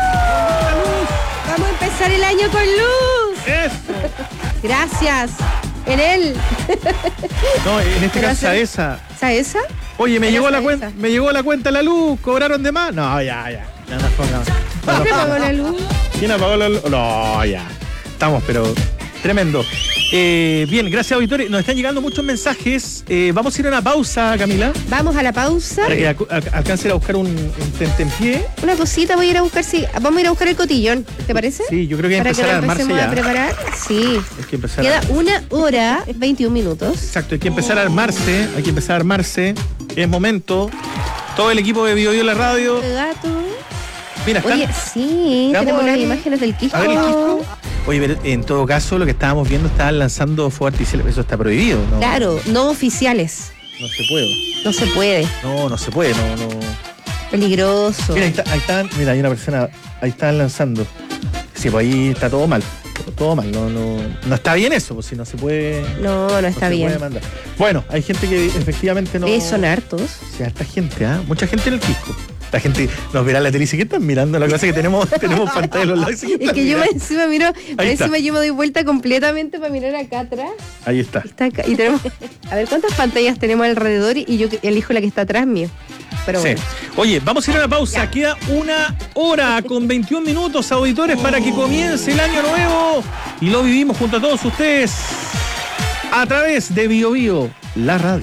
Vamos a empezar el año con luz. ¡Eso! Gracias. En él. No, en este caso Saesa. ¿Saesa? Oye, me llegó la cuenta la luz, ¿cobraron de más? No, ya. ¿Quién apagó la luz? ¿Quién apagó la luz? No, ya. Estamos, pero tremendo. Bien, gracias, auditores. Nos están llegando muchos mensajes. Vamos a ir a una pausa, Camila. Vamos a la pausa. Para que alcancen a buscar un tentempié. Una cosita vamos a ir a buscar el cotillón, ¿te parece? Sí, yo creo que hay que empezar a armarse ya. A preparar. Sí. Hay que empezar. Queda 1 hora 21 minutos. Exacto, hay que empezar a armarse. Es momento. Todo el equipo de Bio la radio. El gato. Mira, oye, sí, tenemos las imágenes del Quisco. A ver, el Quisco. Oye, pero en todo caso, lo que estábamos viendo, estaban lanzando fuegos artificiales. Eso está prohibido, ¿no? Claro, no oficiales. No se puede. No se puede. No se puede, no. Peligroso. Mira, ahí están, mira, hay una persona, ahí están lanzando. Sí, pues ahí está todo mal. Todo mal, no está bien eso, pues si no se puede. No está bien. Puede mandar. Bueno, hay gente que efectivamente no. Son hartos. Sí, harta gente, mucha gente en el Quisco. La gente nos verá en la tele y dice, ¿qué están mirando? La cosa que tenemos pantalla de los lados. Es que yo encima miro, yo me doy vuelta completamente para mirar acá atrás. Ahí está. Está acá. Y tenemos, a ver cuántas pantallas tenemos alrededor y yo elijo la que está atrás mío. Pero bueno. Sí. Oye, vamos a ir a una pausa. Ya. Queda 1 hora con 21 minutos, auditores, para que comience el año nuevo. Y lo vivimos junto a todos ustedes a través de Bio la radio.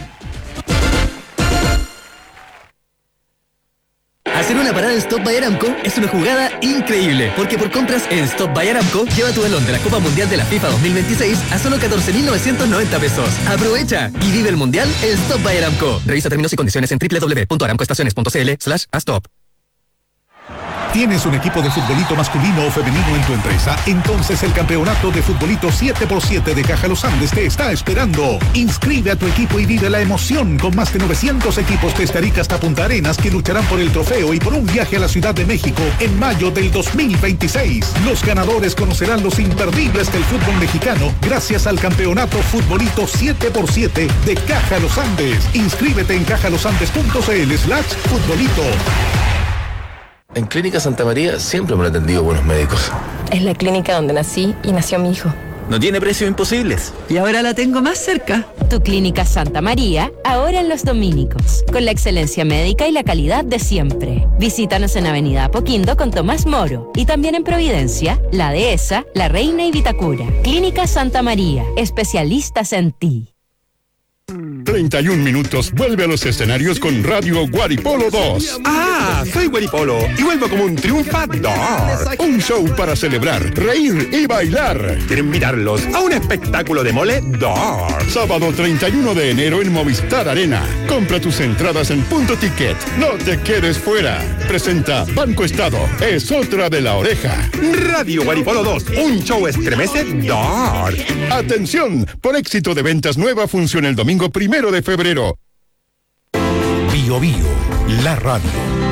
Hacer una parada en Stop by Aramco es una jugada increíble, porque por compras en Stop by Aramco, lleva tu balón de la Copa Mundial de la FIFA 2026 a solo 14.990 pesos. ¡Aprovecha! Y vive el Mundial en Stop by Aramco. Revisa términos y condiciones en www.aramcoestaciones.cl/stop. ¿Tienes un equipo de futbolito masculino o femenino en tu empresa? Entonces el campeonato de futbolito 7x7 de Caja Los Andes te está esperando. Inscribe a tu equipo y vive la emoción con más de 900 equipos desde Arica hasta Punta Arenas que lucharán por el trofeo y por un viaje a la Ciudad de México en mayo del 2026. Los ganadores conocerán los imperdibles del fútbol mexicano gracias al campeonato futbolito 7x7 de Caja Los Andes. Inscríbete en cajalosandes.cl/futbolito. En Clínica Santa María siempre me han atendido buenos médicos. Es la clínica donde nací y nació mi hijo. No tiene precios imposibles. Y ahora la tengo más cerca. Tu Clínica Santa María, ahora en Los Dominicos, con la excelencia médica y la calidad de siempre. Visítanos en Avenida Apoquindo con Tomás Moro y también en Providencia, La Dehesa, La Reina y Vitacura. Clínica Santa María, especialistas en ti. 31 minutos vuelve a los escenarios con Radio Guaripolo 2. Soy Guaripolo y vuelvo como un triunfador. Un show para celebrar, reír y bailar. Quiero invitarlos a un espectáculo de mole d'or. Sábado 31 de enero en Movistar Arena. Compra tus entradas en Punto Ticket. No te quedes fuera. Presenta Banco Estado. Es otra de la oreja. Radio Guaripolo 2. Un show estremecedor. Atención, por éxito de ventas nueva funciona el domingo 1 de febrero. Bio la radio.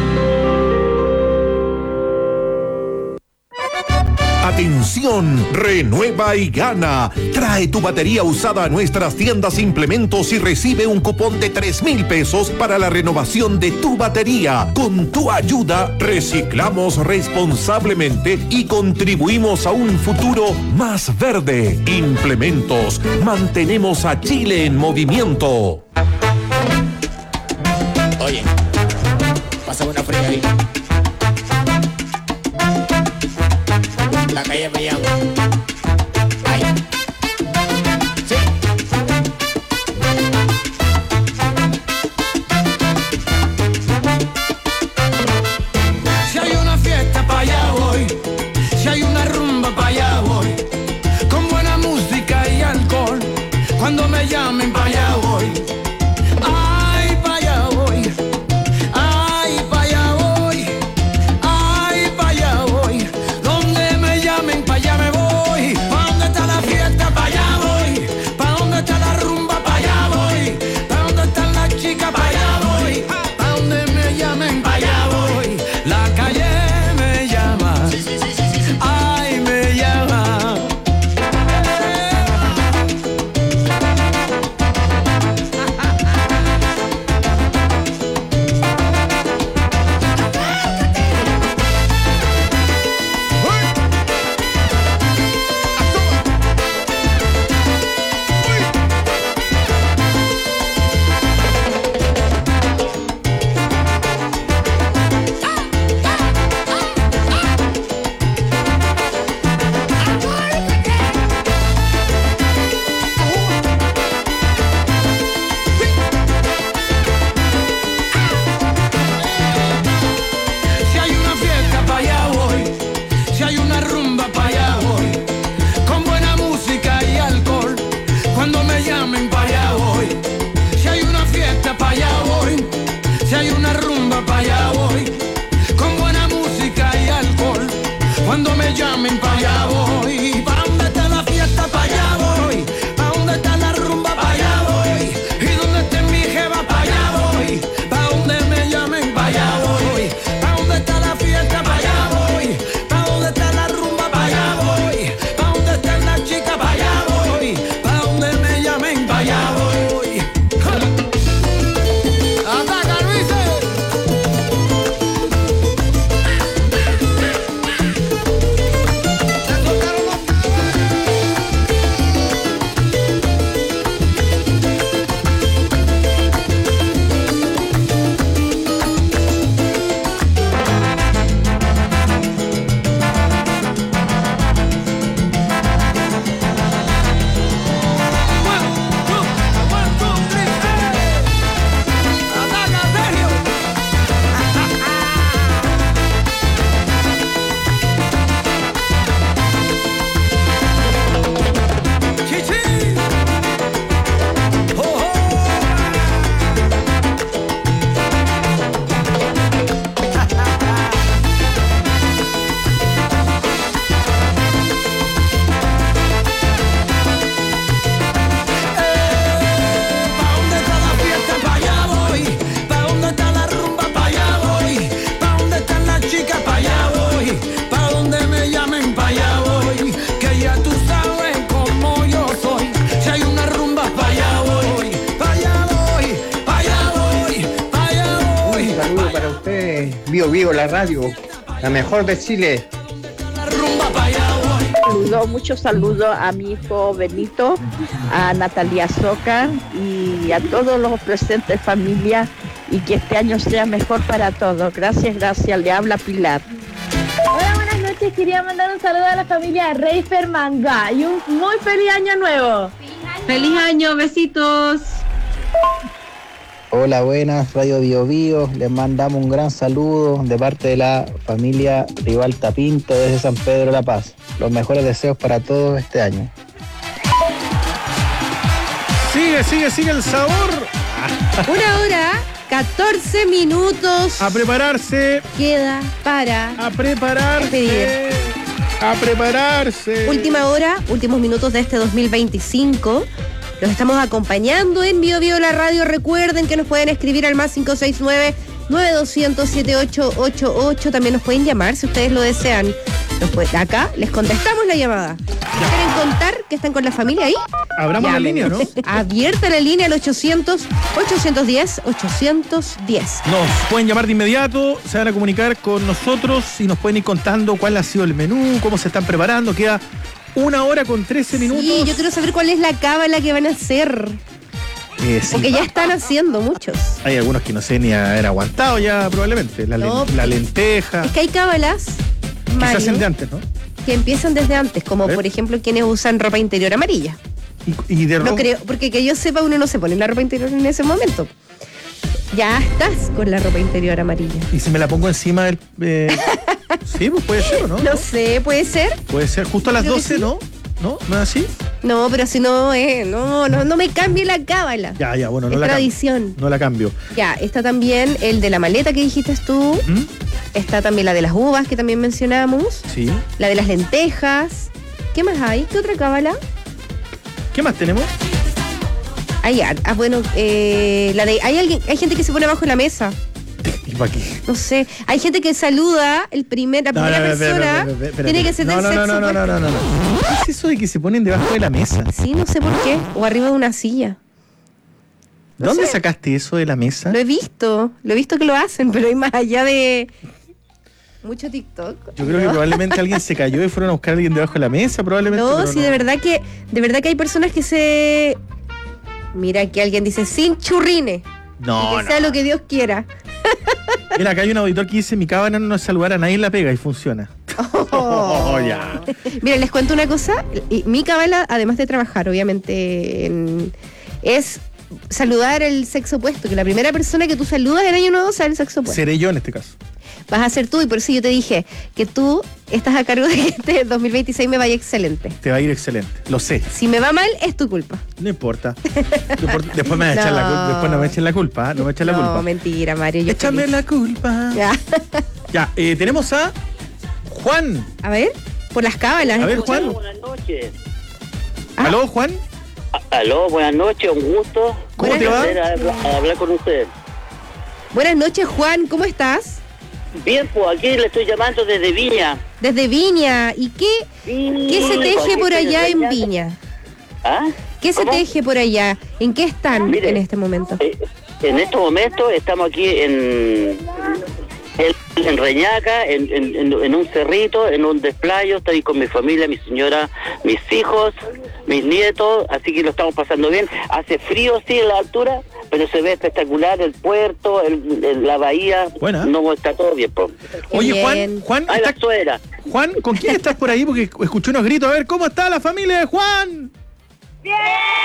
Atención, renueva y gana. Trae tu batería usada a nuestras tiendas Implementos y recibe un cupón de 3,000 pesos para la renovación de tu batería. Con tu ayuda, reciclamos responsablemente y contribuimos a un futuro más verde. Implementos, mantenemos a Chile en movimiento. Oye, pásame una fría ahí. La calle me llama. Ay. Sí. fiesta, pa' allá voy. Si hay una rumba, pa' allá voy. Con buena música y alcohol. Cuando me llamen, pa' allá voy. ¿Pa' dónde está la fiesta? Pa' allá voy. ¿Pa' dónde está la rumba? Pa' allá voy. ¿Y dónde está mi jeva? Pa' allá voy. ¿Pa' dónde me llamen? Pa' allá voy. ¿Pa' dónde está la fiesta? Pa' allá voy. ¿Pa' dónde está la rumba? Pa' allá voy. ¿Pa' dónde están las chicas? Pa' allá voy. ¿Pa' dónde me llamen? Pa' allá voy. ¡Ataca, Luis! Bio Bio, la radio, la mejor de Chile. Muchos saludos a mi hijo Benito, a Natalia Zócar y a todos los presentes familia, y que este año sea mejor para todos. Gracias, le habla Pilar. Hola, buenas noches, quería mandar un saludo a la familia Reifer Manga y un muy feliz año nuevo. ¡Feliz año! ¡Besitos! Hola, buenas, Radio Bio Bio. Les mandamos un gran saludo de parte de la familia Rivalta Pinto desde San Pedro de la Paz. Los mejores deseos para todos este año. Sigue el sabor. 1 hora, 14 minutos. A prepararse. Queda para... A prepararse. A prepararse. Última hora, últimos minutos de este 2025. Los estamos acompañando en Bio Bio la radio. Recuerden que nos pueden escribir al más 569-9200-7888. También nos pueden llamar si ustedes lo desean. Acá les contestamos la llamada. ¿Quieren contar que están con la familia ahí? Abramos la línea, ¿no? Abierta la línea al 800-810-810. Nos pueden llamar de inmediato, se van a comunicar con nosotros y nos pueden ir contando cuál ha sido el menú, cómo se están preparando. Queda 1 hora con 13 minutos. Sí, yo quiero saber cuál es la cábala que van a hacer. Sí, porque ya están haciendo muchos. Hay algunos que no sé ni haber aguantado ya probablemente. La lenteja. Es que hay cábalas, que se hacen de antes, ¿no? Que empiezan desde antes, como por ejemplo quienes usan ropa interior amarilla. Y de no creo, porque que yo sepa, uno no se pone la ropa interior en ese momento. Ya estás con la ropa interior amarilla. ¿Y si me la pongo encima del...? Sí, pues puede ser, ¿o no? No sé, ¿puede ser? Puede ser, justo a las 12, ¿no? ¿No? ¿No es así? No, pero si no, no me cambie la cábala. Ya, bueno, no es la tradición. Cambio. No la cambio. Ya, está también el de la maleta que dijiste tú. Está también la de las uvas que también mencionamos. Sí. La de las lentejas. ¿Qué más hay? ¿Qué otra cábala? ¿Qué más tenemos? Bueno, hay gente que se pone abajo de la mesa. ¿Y para qué? No sé. Hay gente que saluda la primera persona. Tiene que ser del sexo. No. ¿Qué es eso de que se ponen debajo de la mesa? Sí, no sé por qué. O arriba de una silla. ¿Dónde sacaste eso de la mesa? Lo he visto que lo hacen, pero hay más allá de mucho TikTok. Yo creo que probablemente alguien se cayó y fueron a buscar a alguien debajo de la mesa, probablemente. No, sí, de verdad que hay personas que se... Mira, aquí alguien dice sin churrines. No, que sea lo que Dios quiera. Mira, acá hay un auditor que dice: mi cábala no es saludar a nadie en la pega, y funciona. Ya. Mira, les cuento una cosa. Mi cábala, además de trabajar, obviamente, es saludar el sexo opuesto. Que la primera persona que tú saludas en Año Nuevo sea el sexo opuesto. Seré yo en este caso. Vas a ser tú, y por eso yo te dije que tú estás a cargo de que este 2026 me vaya excelente. Te va a ir excelente, lo sé. Si me va mal, es tu culpa. No importa. Después me vas a echar la culpa. Después no me echen la culpa. No me echen la culpa. No, mentira, Mario. Échame la culpa. Ya, tenemos a Juan. A ver, por las cábalas. A ver, Juan. Buenas noches. ¿Aló, Juan? Aló, buenas noches, un gusto. ¿Cómo te va? A hablar con usted. Buenas noches, Juan, ¿cómo estás? Bien, pues aquí le estoy llamando desde Viña. Desde Viña. ¿Y qué se teje por allá en Viña? ¿Ah? ¿Qué se teje por allá? ¿En qué están en este momento? En estos momentos estamos aquí en Reñaca, en un cerrito, en un desplayo. Estoy con mi familia, mi señora, mis hijos, mis nietos, así que lo estamos pasando bien. Hace frío, sí, en la altura, pero se ve espectacular el puerto, la bahía. Buena. No, está todo bien, po. Oye, Juan, Juan, ¿con quién estás por ahí? Porque escuché unos gritos. A ver, ¿cómo está la familia de Juan? ¡Bien!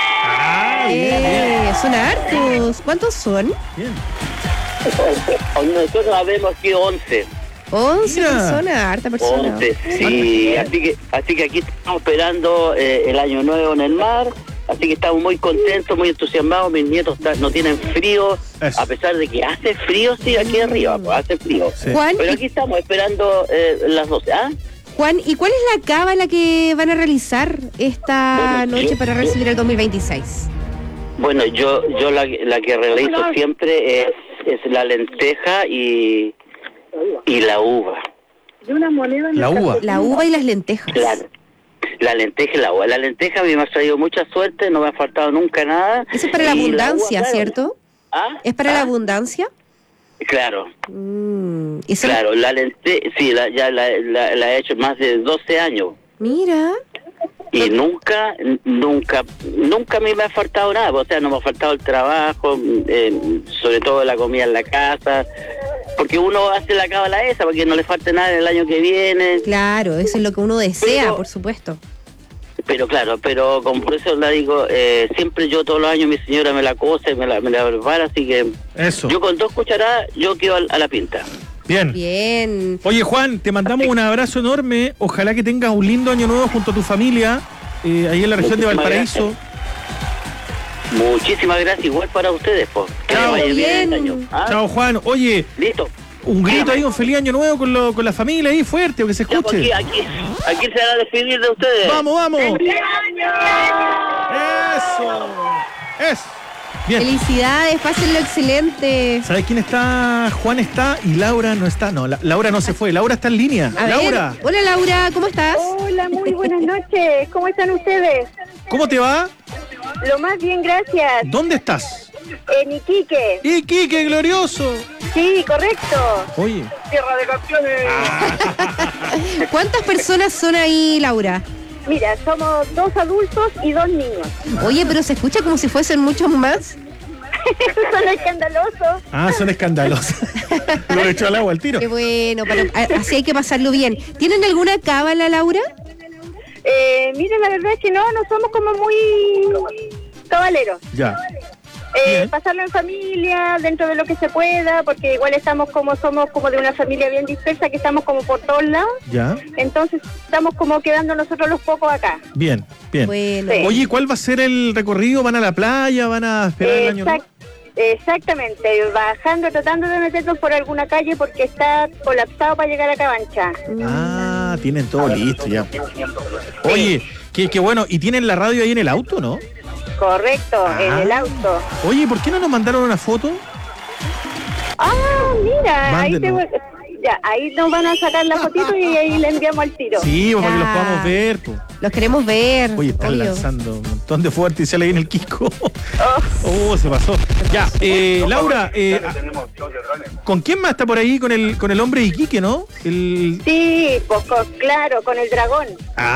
Son hartos. ¿Cuántos son? Bien. Nosotros habemos aquí 11. 11 personas, harta persona. 11, sí. Así que aquí estamos esperando el año nuevo en el mar. Así que estamos muy contentos, muy entusiasmados. Mis nietos no tienen frío, a pesar de que hace frío, sí, aquí arriba, pues, hace frío. Sí. Juan, pero aquí estamos esperando las 12. ¿Ah? Juan, ¿y cuál es la cábala que van a realizar esta noche para recibir el 2026? Bueno, yo la que realizo siempre es la lenteja y la uva. La uva. La uva y las lentejas. Claro. La lenteja y la uva. La lenteja a mí me ha traído mucha suerte, no me ha faltado nunca nada. Eso es para la abundancia, uva, ¿cierto? ¿Ah? ¿Es para la abundancia? Claro. Claro, la lenteja, sí, la he hecho más de 12 años. Mira. Y nunca a mí me ha faltado nada, o sea, no me ha faltado el trabajo, sobre todo la comida en la casa, porque uno hace la cábala esa, porque no le falte nada en el año que viene. Claro, eso es lo que uno desea, por supuesto. Pero como por eso la digo, siempre yo todos los años mi señora me la cose, me la prepara, así que eso. Yo con 2 cucharadas, yo quedo a la pinta. Bien. Oye, Juan, te mandamos un abrazo enorme. Ojalá que tengas un lindo año nuevo junto a tu familia, ahí en la región de Valparaíso. Gracias. Muchísimas gracias, igual para ustedes, po. Que Chao. vaya bien el año. Chao, Juan. Oye, listo. Un grito ahí, un feliz año nuevo con la familia ahí fuerte, o que se escuche. Ya, pues aquí se van a despedir de ustedes. ¡Vamos! ¡Feliz año! ¡Eso! Bien. Felicidades, pásenlo excelente. ¿Sabes quién está? Juan está y Laura no está. No, Laura no se fue. Laura está en línea. Laura. Hola, Laura, ¿cómo estás? Hola, muy buenas noches. ¿Cómo están ustedes? ¿Cómo te va? Lo más bien, gracias. ¿Dónde estás? En Iquique. ¡Iquique, glorioso! Sí, correcto. Oye. Tierra de campeones. ¿Cuántas personas son ahí, Laura? Mira, somos 2 adultos y 2 niños. Oye, pero se escucha como si fuesen muchos más. Son escandalosos. Ah, son escandalosos. Lo echó al agua al tiro. Qué bueno, así hay que pasarlo bien. ¿Tienen alguna cábala, Laura? Mira, la verdad es que no somos como muy cabaleros. Ya. Pasarlo en familia, dentro de lo que se pueda, porque igual somos como de una familia bien dispersa, que estamos como por todos lados. Ya. Entonces estamos como quedando nosotros los pocos acá. Bien. Bueno. Sí. Oye, ¿cuál va a ser el recorrido? ¿Van a la playa? ¿Van a esperar el año nuevo? Exactamente, bajando, tratando de meternos por alguna calle porque está colapsado para llegar a Cabancha. Ah, tienen todo listo ya. Oye, qué bueno. ¿Y tienen la radio ahí en el auto, no? Correcto, en el auto. Oye, ¿por qué no nos mandaron una foto? Ah, mira, ahí nos van a sacar la fotito y ahí le enviamos al tiro. Sí, para que los podamos ver. Po. Los queremos ver. Oye, están lanzando un montón de fuerte y sale ahí en el Kiko. Se pasó. Ya, Laura, ¿con quién más está por ahí? Con el hombre de Iquique, ¿no? Sí, pues claro, con el dragón.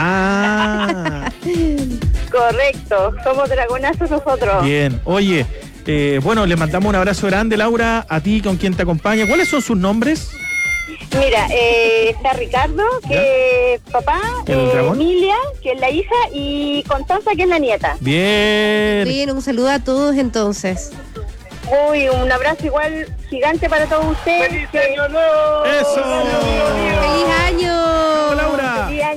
Ah. Correcto, somos dragonazos nosotros. Bien, oye, bueno, le mandamos un abrazo grande, Laura, a ti, con quien te acompaña. ¿Cuáles son sus nombres? Mira, está Ricardo, que es papá, Emilia, que es la hija, y Constanza, que es la nieta. Bien, un saludo a todos entonces. Uy, un abrazo igual gigante para todos ustedes. ¡Feliz año nuevo! ¡Eso! ¡Feliz año!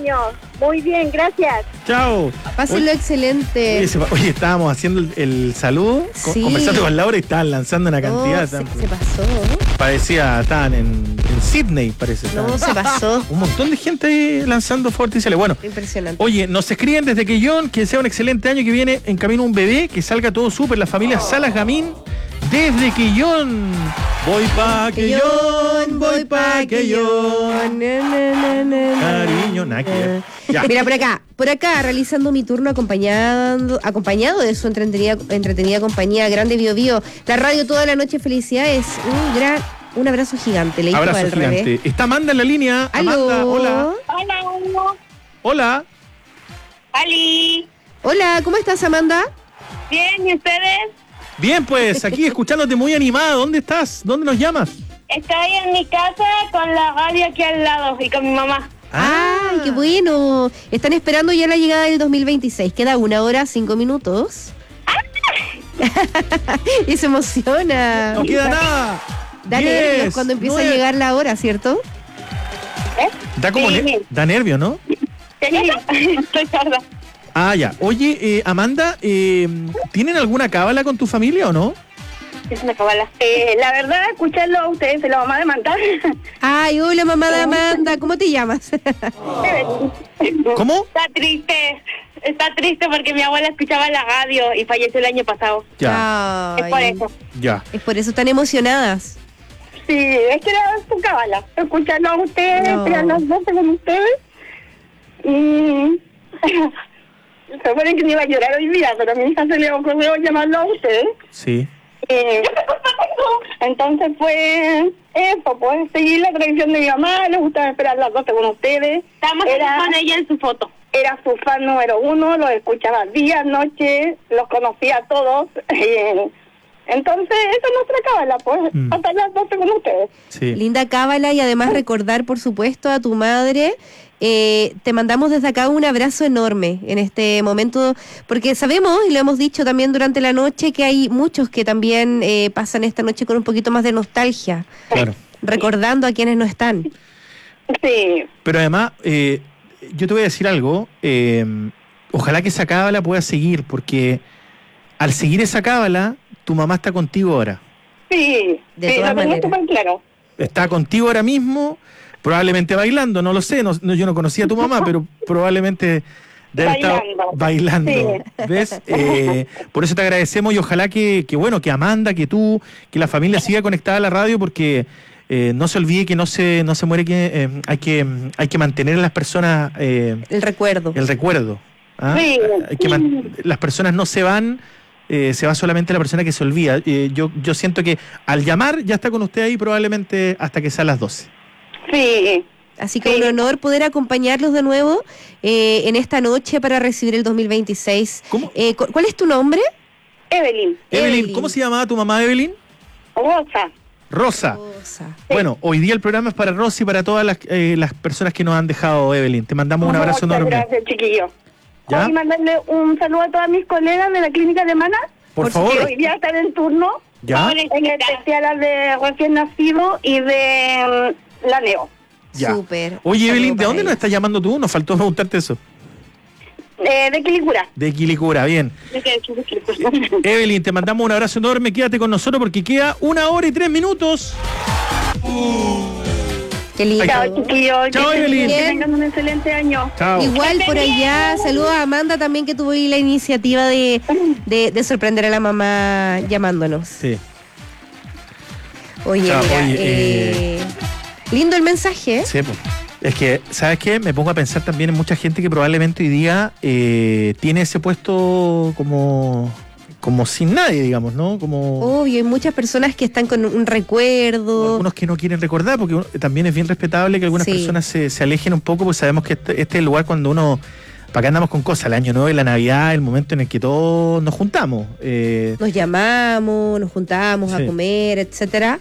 años. Muy bien, gracias. Chao. Pásenlo excelente. Oye, estábamos haciendo el saludo, Sí. conversando con Laura y estaban lanzando una cantidad. Se pasó. Parecía, estaban en Sydney, parece. No, se pasó. Un montón de gente ahí lanzando fuerte y sale. Bueno, Impresionante. oye, nos escriben desde Quellón que sea un excelente año, que viene en camino un bebé, que salga todo súper. La familia Salas Gamín desde Quellón. Voy pa' Quellón, voy pa' Quellón. Cariño, nada que ver. Ya. Mira, por acá, realizando mi turno acompañado de su entretenida compañía Grande Bio Bio, la radio toda la noche, felicidades, un abrazo gigante, leí Abrazo al gigante. revés. Está Amanda en la línea. ¿Aló? Amanda, hola. Hola. Hola. Ali. Hola, ¿cómo estás, Amanda? Bien, ¿y ustedes? Bien, pues, aquí escuchándote muy animada. ¿Dónde estás? ¿Dónde nos llamas? Estoy en mi casa con la radio aquí al lado y con mi mamá. ¡Ay, qué bueno! Están esperando ya la llegada del 2026. Queda 1 hora, 5 minutos. Y se emociona. No queda nada. Da nervios cuando empieza a llegar la hora, ¿cierto? Da como da nervio, ¿no? Estoy sorda. Ah, ya. Oye, Amanda, ¿tienen alguna cábala con tu familia o no? Es una cábala. La verdad, escucharlo a ustedes, la mamá de Amanda. Ay, hola, mamá de Amanda. ¿Cómo te llamas? ¿Cómo? Está triste porque mi abuela escuchaba la radio y falleció el año pasado. Ya. Es por eso. Ya. Es por eso están emocionadas. Sí, es que era su cábala. Escucharlo a ustedes, esperar las 12 con ustedes. Y se supone que me iba a llorar hoy día, pero a mi hija se le ocurrió llamarlo a ustedes. Sí. Entonces pues eso, pues seguir la tradición de mi mamá, le gustaba esperar las 12 con ustedes. Estamos con ella en su foto. Era su fan número 1, los escuchaba día, noche, los conocía a todos. Entonces esa es nuestra cábala, pues, hasta las 12 con ustedes. Sí. Linda cábala, y además recordar, por supuesto, a tu madre. Te mandamos desde acá un abrazo enorme en este momento, porque sabemos, y lo hemos dicho también durante la noche, que hay muchos que también pasan esta noche con un poquito más de nostalgia, Claro. recordando a quienes no están. Sí. Pero además, yo te voy a decir algo. Ojalá que esa cábala pueda seguir, porque al seguir esa cábala, tu mamá está contigo ahora. Sí, De sí, todas lo tengo maneras. súper claro. Está contigo ahora mismo, probablemente bailando, no lo sé, yo no conocía a tu mamá, pero probablemente debe estar bailando. Sí. ¿Ves? Por eso te agradecemos, y ojalá que Amanda, que tú, que la familia siga conectada a la radio, porque no se olvide que no se muere, que hay que mantener a las personas El recuerdo. el recuerdo. ¿Ah? Sí. Las personas no se van. Se va solamente la persona que se olvida. Yo siento que al llamar ya está con usted ahí probablemente hasta que sea a las 12. Sí. Así que un honor poder acompañarlos de nuevo en esta noche para recibir el 2026. ¿Cómo? ¿Cuál es tu nombre? Evelyn. Evelyn, ¿cómo se llamaba tu mamá, Evelyn? Rosa. Rosa. Bueno, hoy día el programa es para Rosa y para todas las personas que nos han dejado, Evelyn. Te mandamos un abrazo Muchas enorme. gracias, chiquillo. ¿Ya? Y mandarle un saludo a todas mis colegas de la clínica de Mana. Por favor. Que hoy día están en turno. ¿Ya? En especial al de recién nacido y de la Neo. Ya. Súper. Oye, Evelyn, ¿de para dónde nos estás llamando tú? Nos faltó preguntarte eso. De Quilicura. De Quilicura, bien. Evelyn, te mandamos un abrazo enorme. Quédate con nosotros porque queda 1 hora y 3 minutos. Qué lindo. Chao, chiquillos. Chao, Evelyn. Que tengan un excelente año. Chao. Igual por allá, saludos a Amanda también, que tuvo ahí la iniciativa de sorprender a la mamá llamándonos. Sí. Oye, Chao, mira, oye, lindo el mensaje, ¿eh? Sí, pues. Es que, ¿sabes qué? Me pongo a pensar también en mucha gente que probablemente hoy día tiene ese puesto como sin nadie, digamos, ¿no? Como Obvio, hay muchas personas que están con un recuerdo. algunos que no quieren recordar, porque también es bien respetable que algunas Sí. personas se alejen un poco, pues sabemos que este es el lugar cuando uno... Para acá andamos con cosas, el Año Nuevo y la Navidad, el momento en el que todos nos juntamos. Nos llamamos, nos juntamos Sí. a comer, etcétera.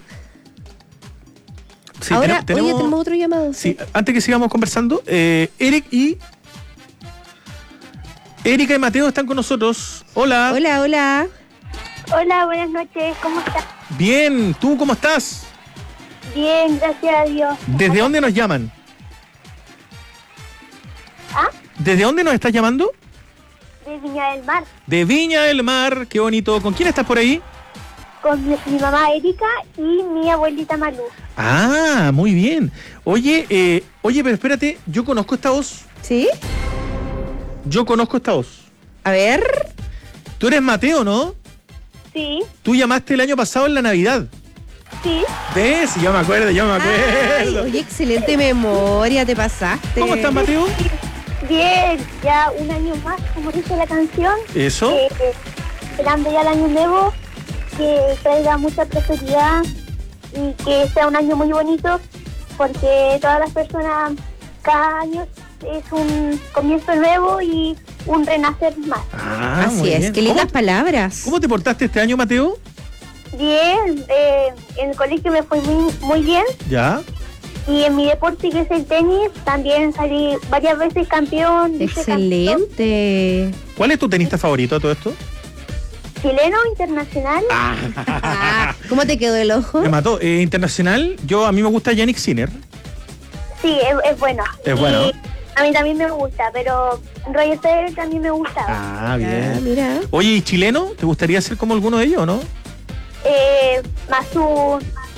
Sí, Ahora, oye, tenemos otro llamado. Sí, antes que sigamos conversando, Erika y Mateo están con nosotros. Hola. Hola, hola. Hola, buenas noches. ¿Cómo estás? Bien, ¿tú cómo estás? Bien, gracias a Dios. ¿Desde dónde nos llaman? ¿Desde dónde nos estás llamando? De Viña del Mar. De Viña del Mar, qué bonito. ¿Con quién estás por ahí? Con mi mamá Erika y mi abuelita Malú. Ah, muy bien. Oye, pero espérate, yo conozco esta voz. ¿Sí? Yo conozco esta voz. A ver. Tú eres Mateo, ¿no? Sí. Tú llamaste el año pasado en la Navidad. Sí. ¿Ves? Yo me acuerdo. Ay, oye, excelente memoria, te pasaste. ¿Cómo estás, Mateo? Bien, ya un año más, como dice la canción. ¿Eso? Esperando ya el año nuevo, que traiga mucha prosperidad y que sea un año muy bonito, porque todas las personas, cada año es un comienzo nuevo y un renacer más. Ah, así es, bien. qué lindas palabras. ¿Cómo te portaste este año, Mateo? Bien, en el colegio me fue muy bien. ¿Ya? Y en mi deporte, que es el tenis, también salí varias veces campeón. Excelente. ¿Cuál es tu tenista favorito a todo esto? Chileno, internacional. ¿Cómo te quedó el ojo? Me mató. Internacional, a mí me gusta Yannick Sinner. Sí, es bueno. Es bueno. A mí también me gusta, pero Roger Federer también me gustaba. Ah, bien. Mira. Oye, ¿y chileno? ¿Te gustaría ser como alguno de ellos o no? Mazú,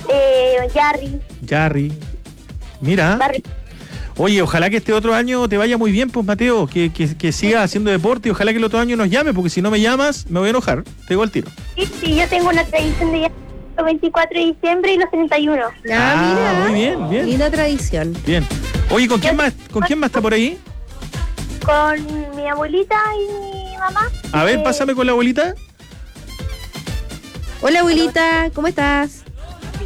Jarry. Mira. Oye, ojalá que este otro año te vaya muy bien, pues, Mateo, que sigas haciendo deporte y ojalá que el otro año nos llame, porque si no me llamas, me voy a enojar. Te digo al tiro. Sí, yo tengo una tradición de los 24 de diciembre y los 31. Mira. Muy bien, bien. Linda tradición. Bien. Oye, ¿con quién más está por ahí? Con mi abuelita y mi mamá. A ver, pásame con la abuelita. Hola, abuelita, ¿cómo estás?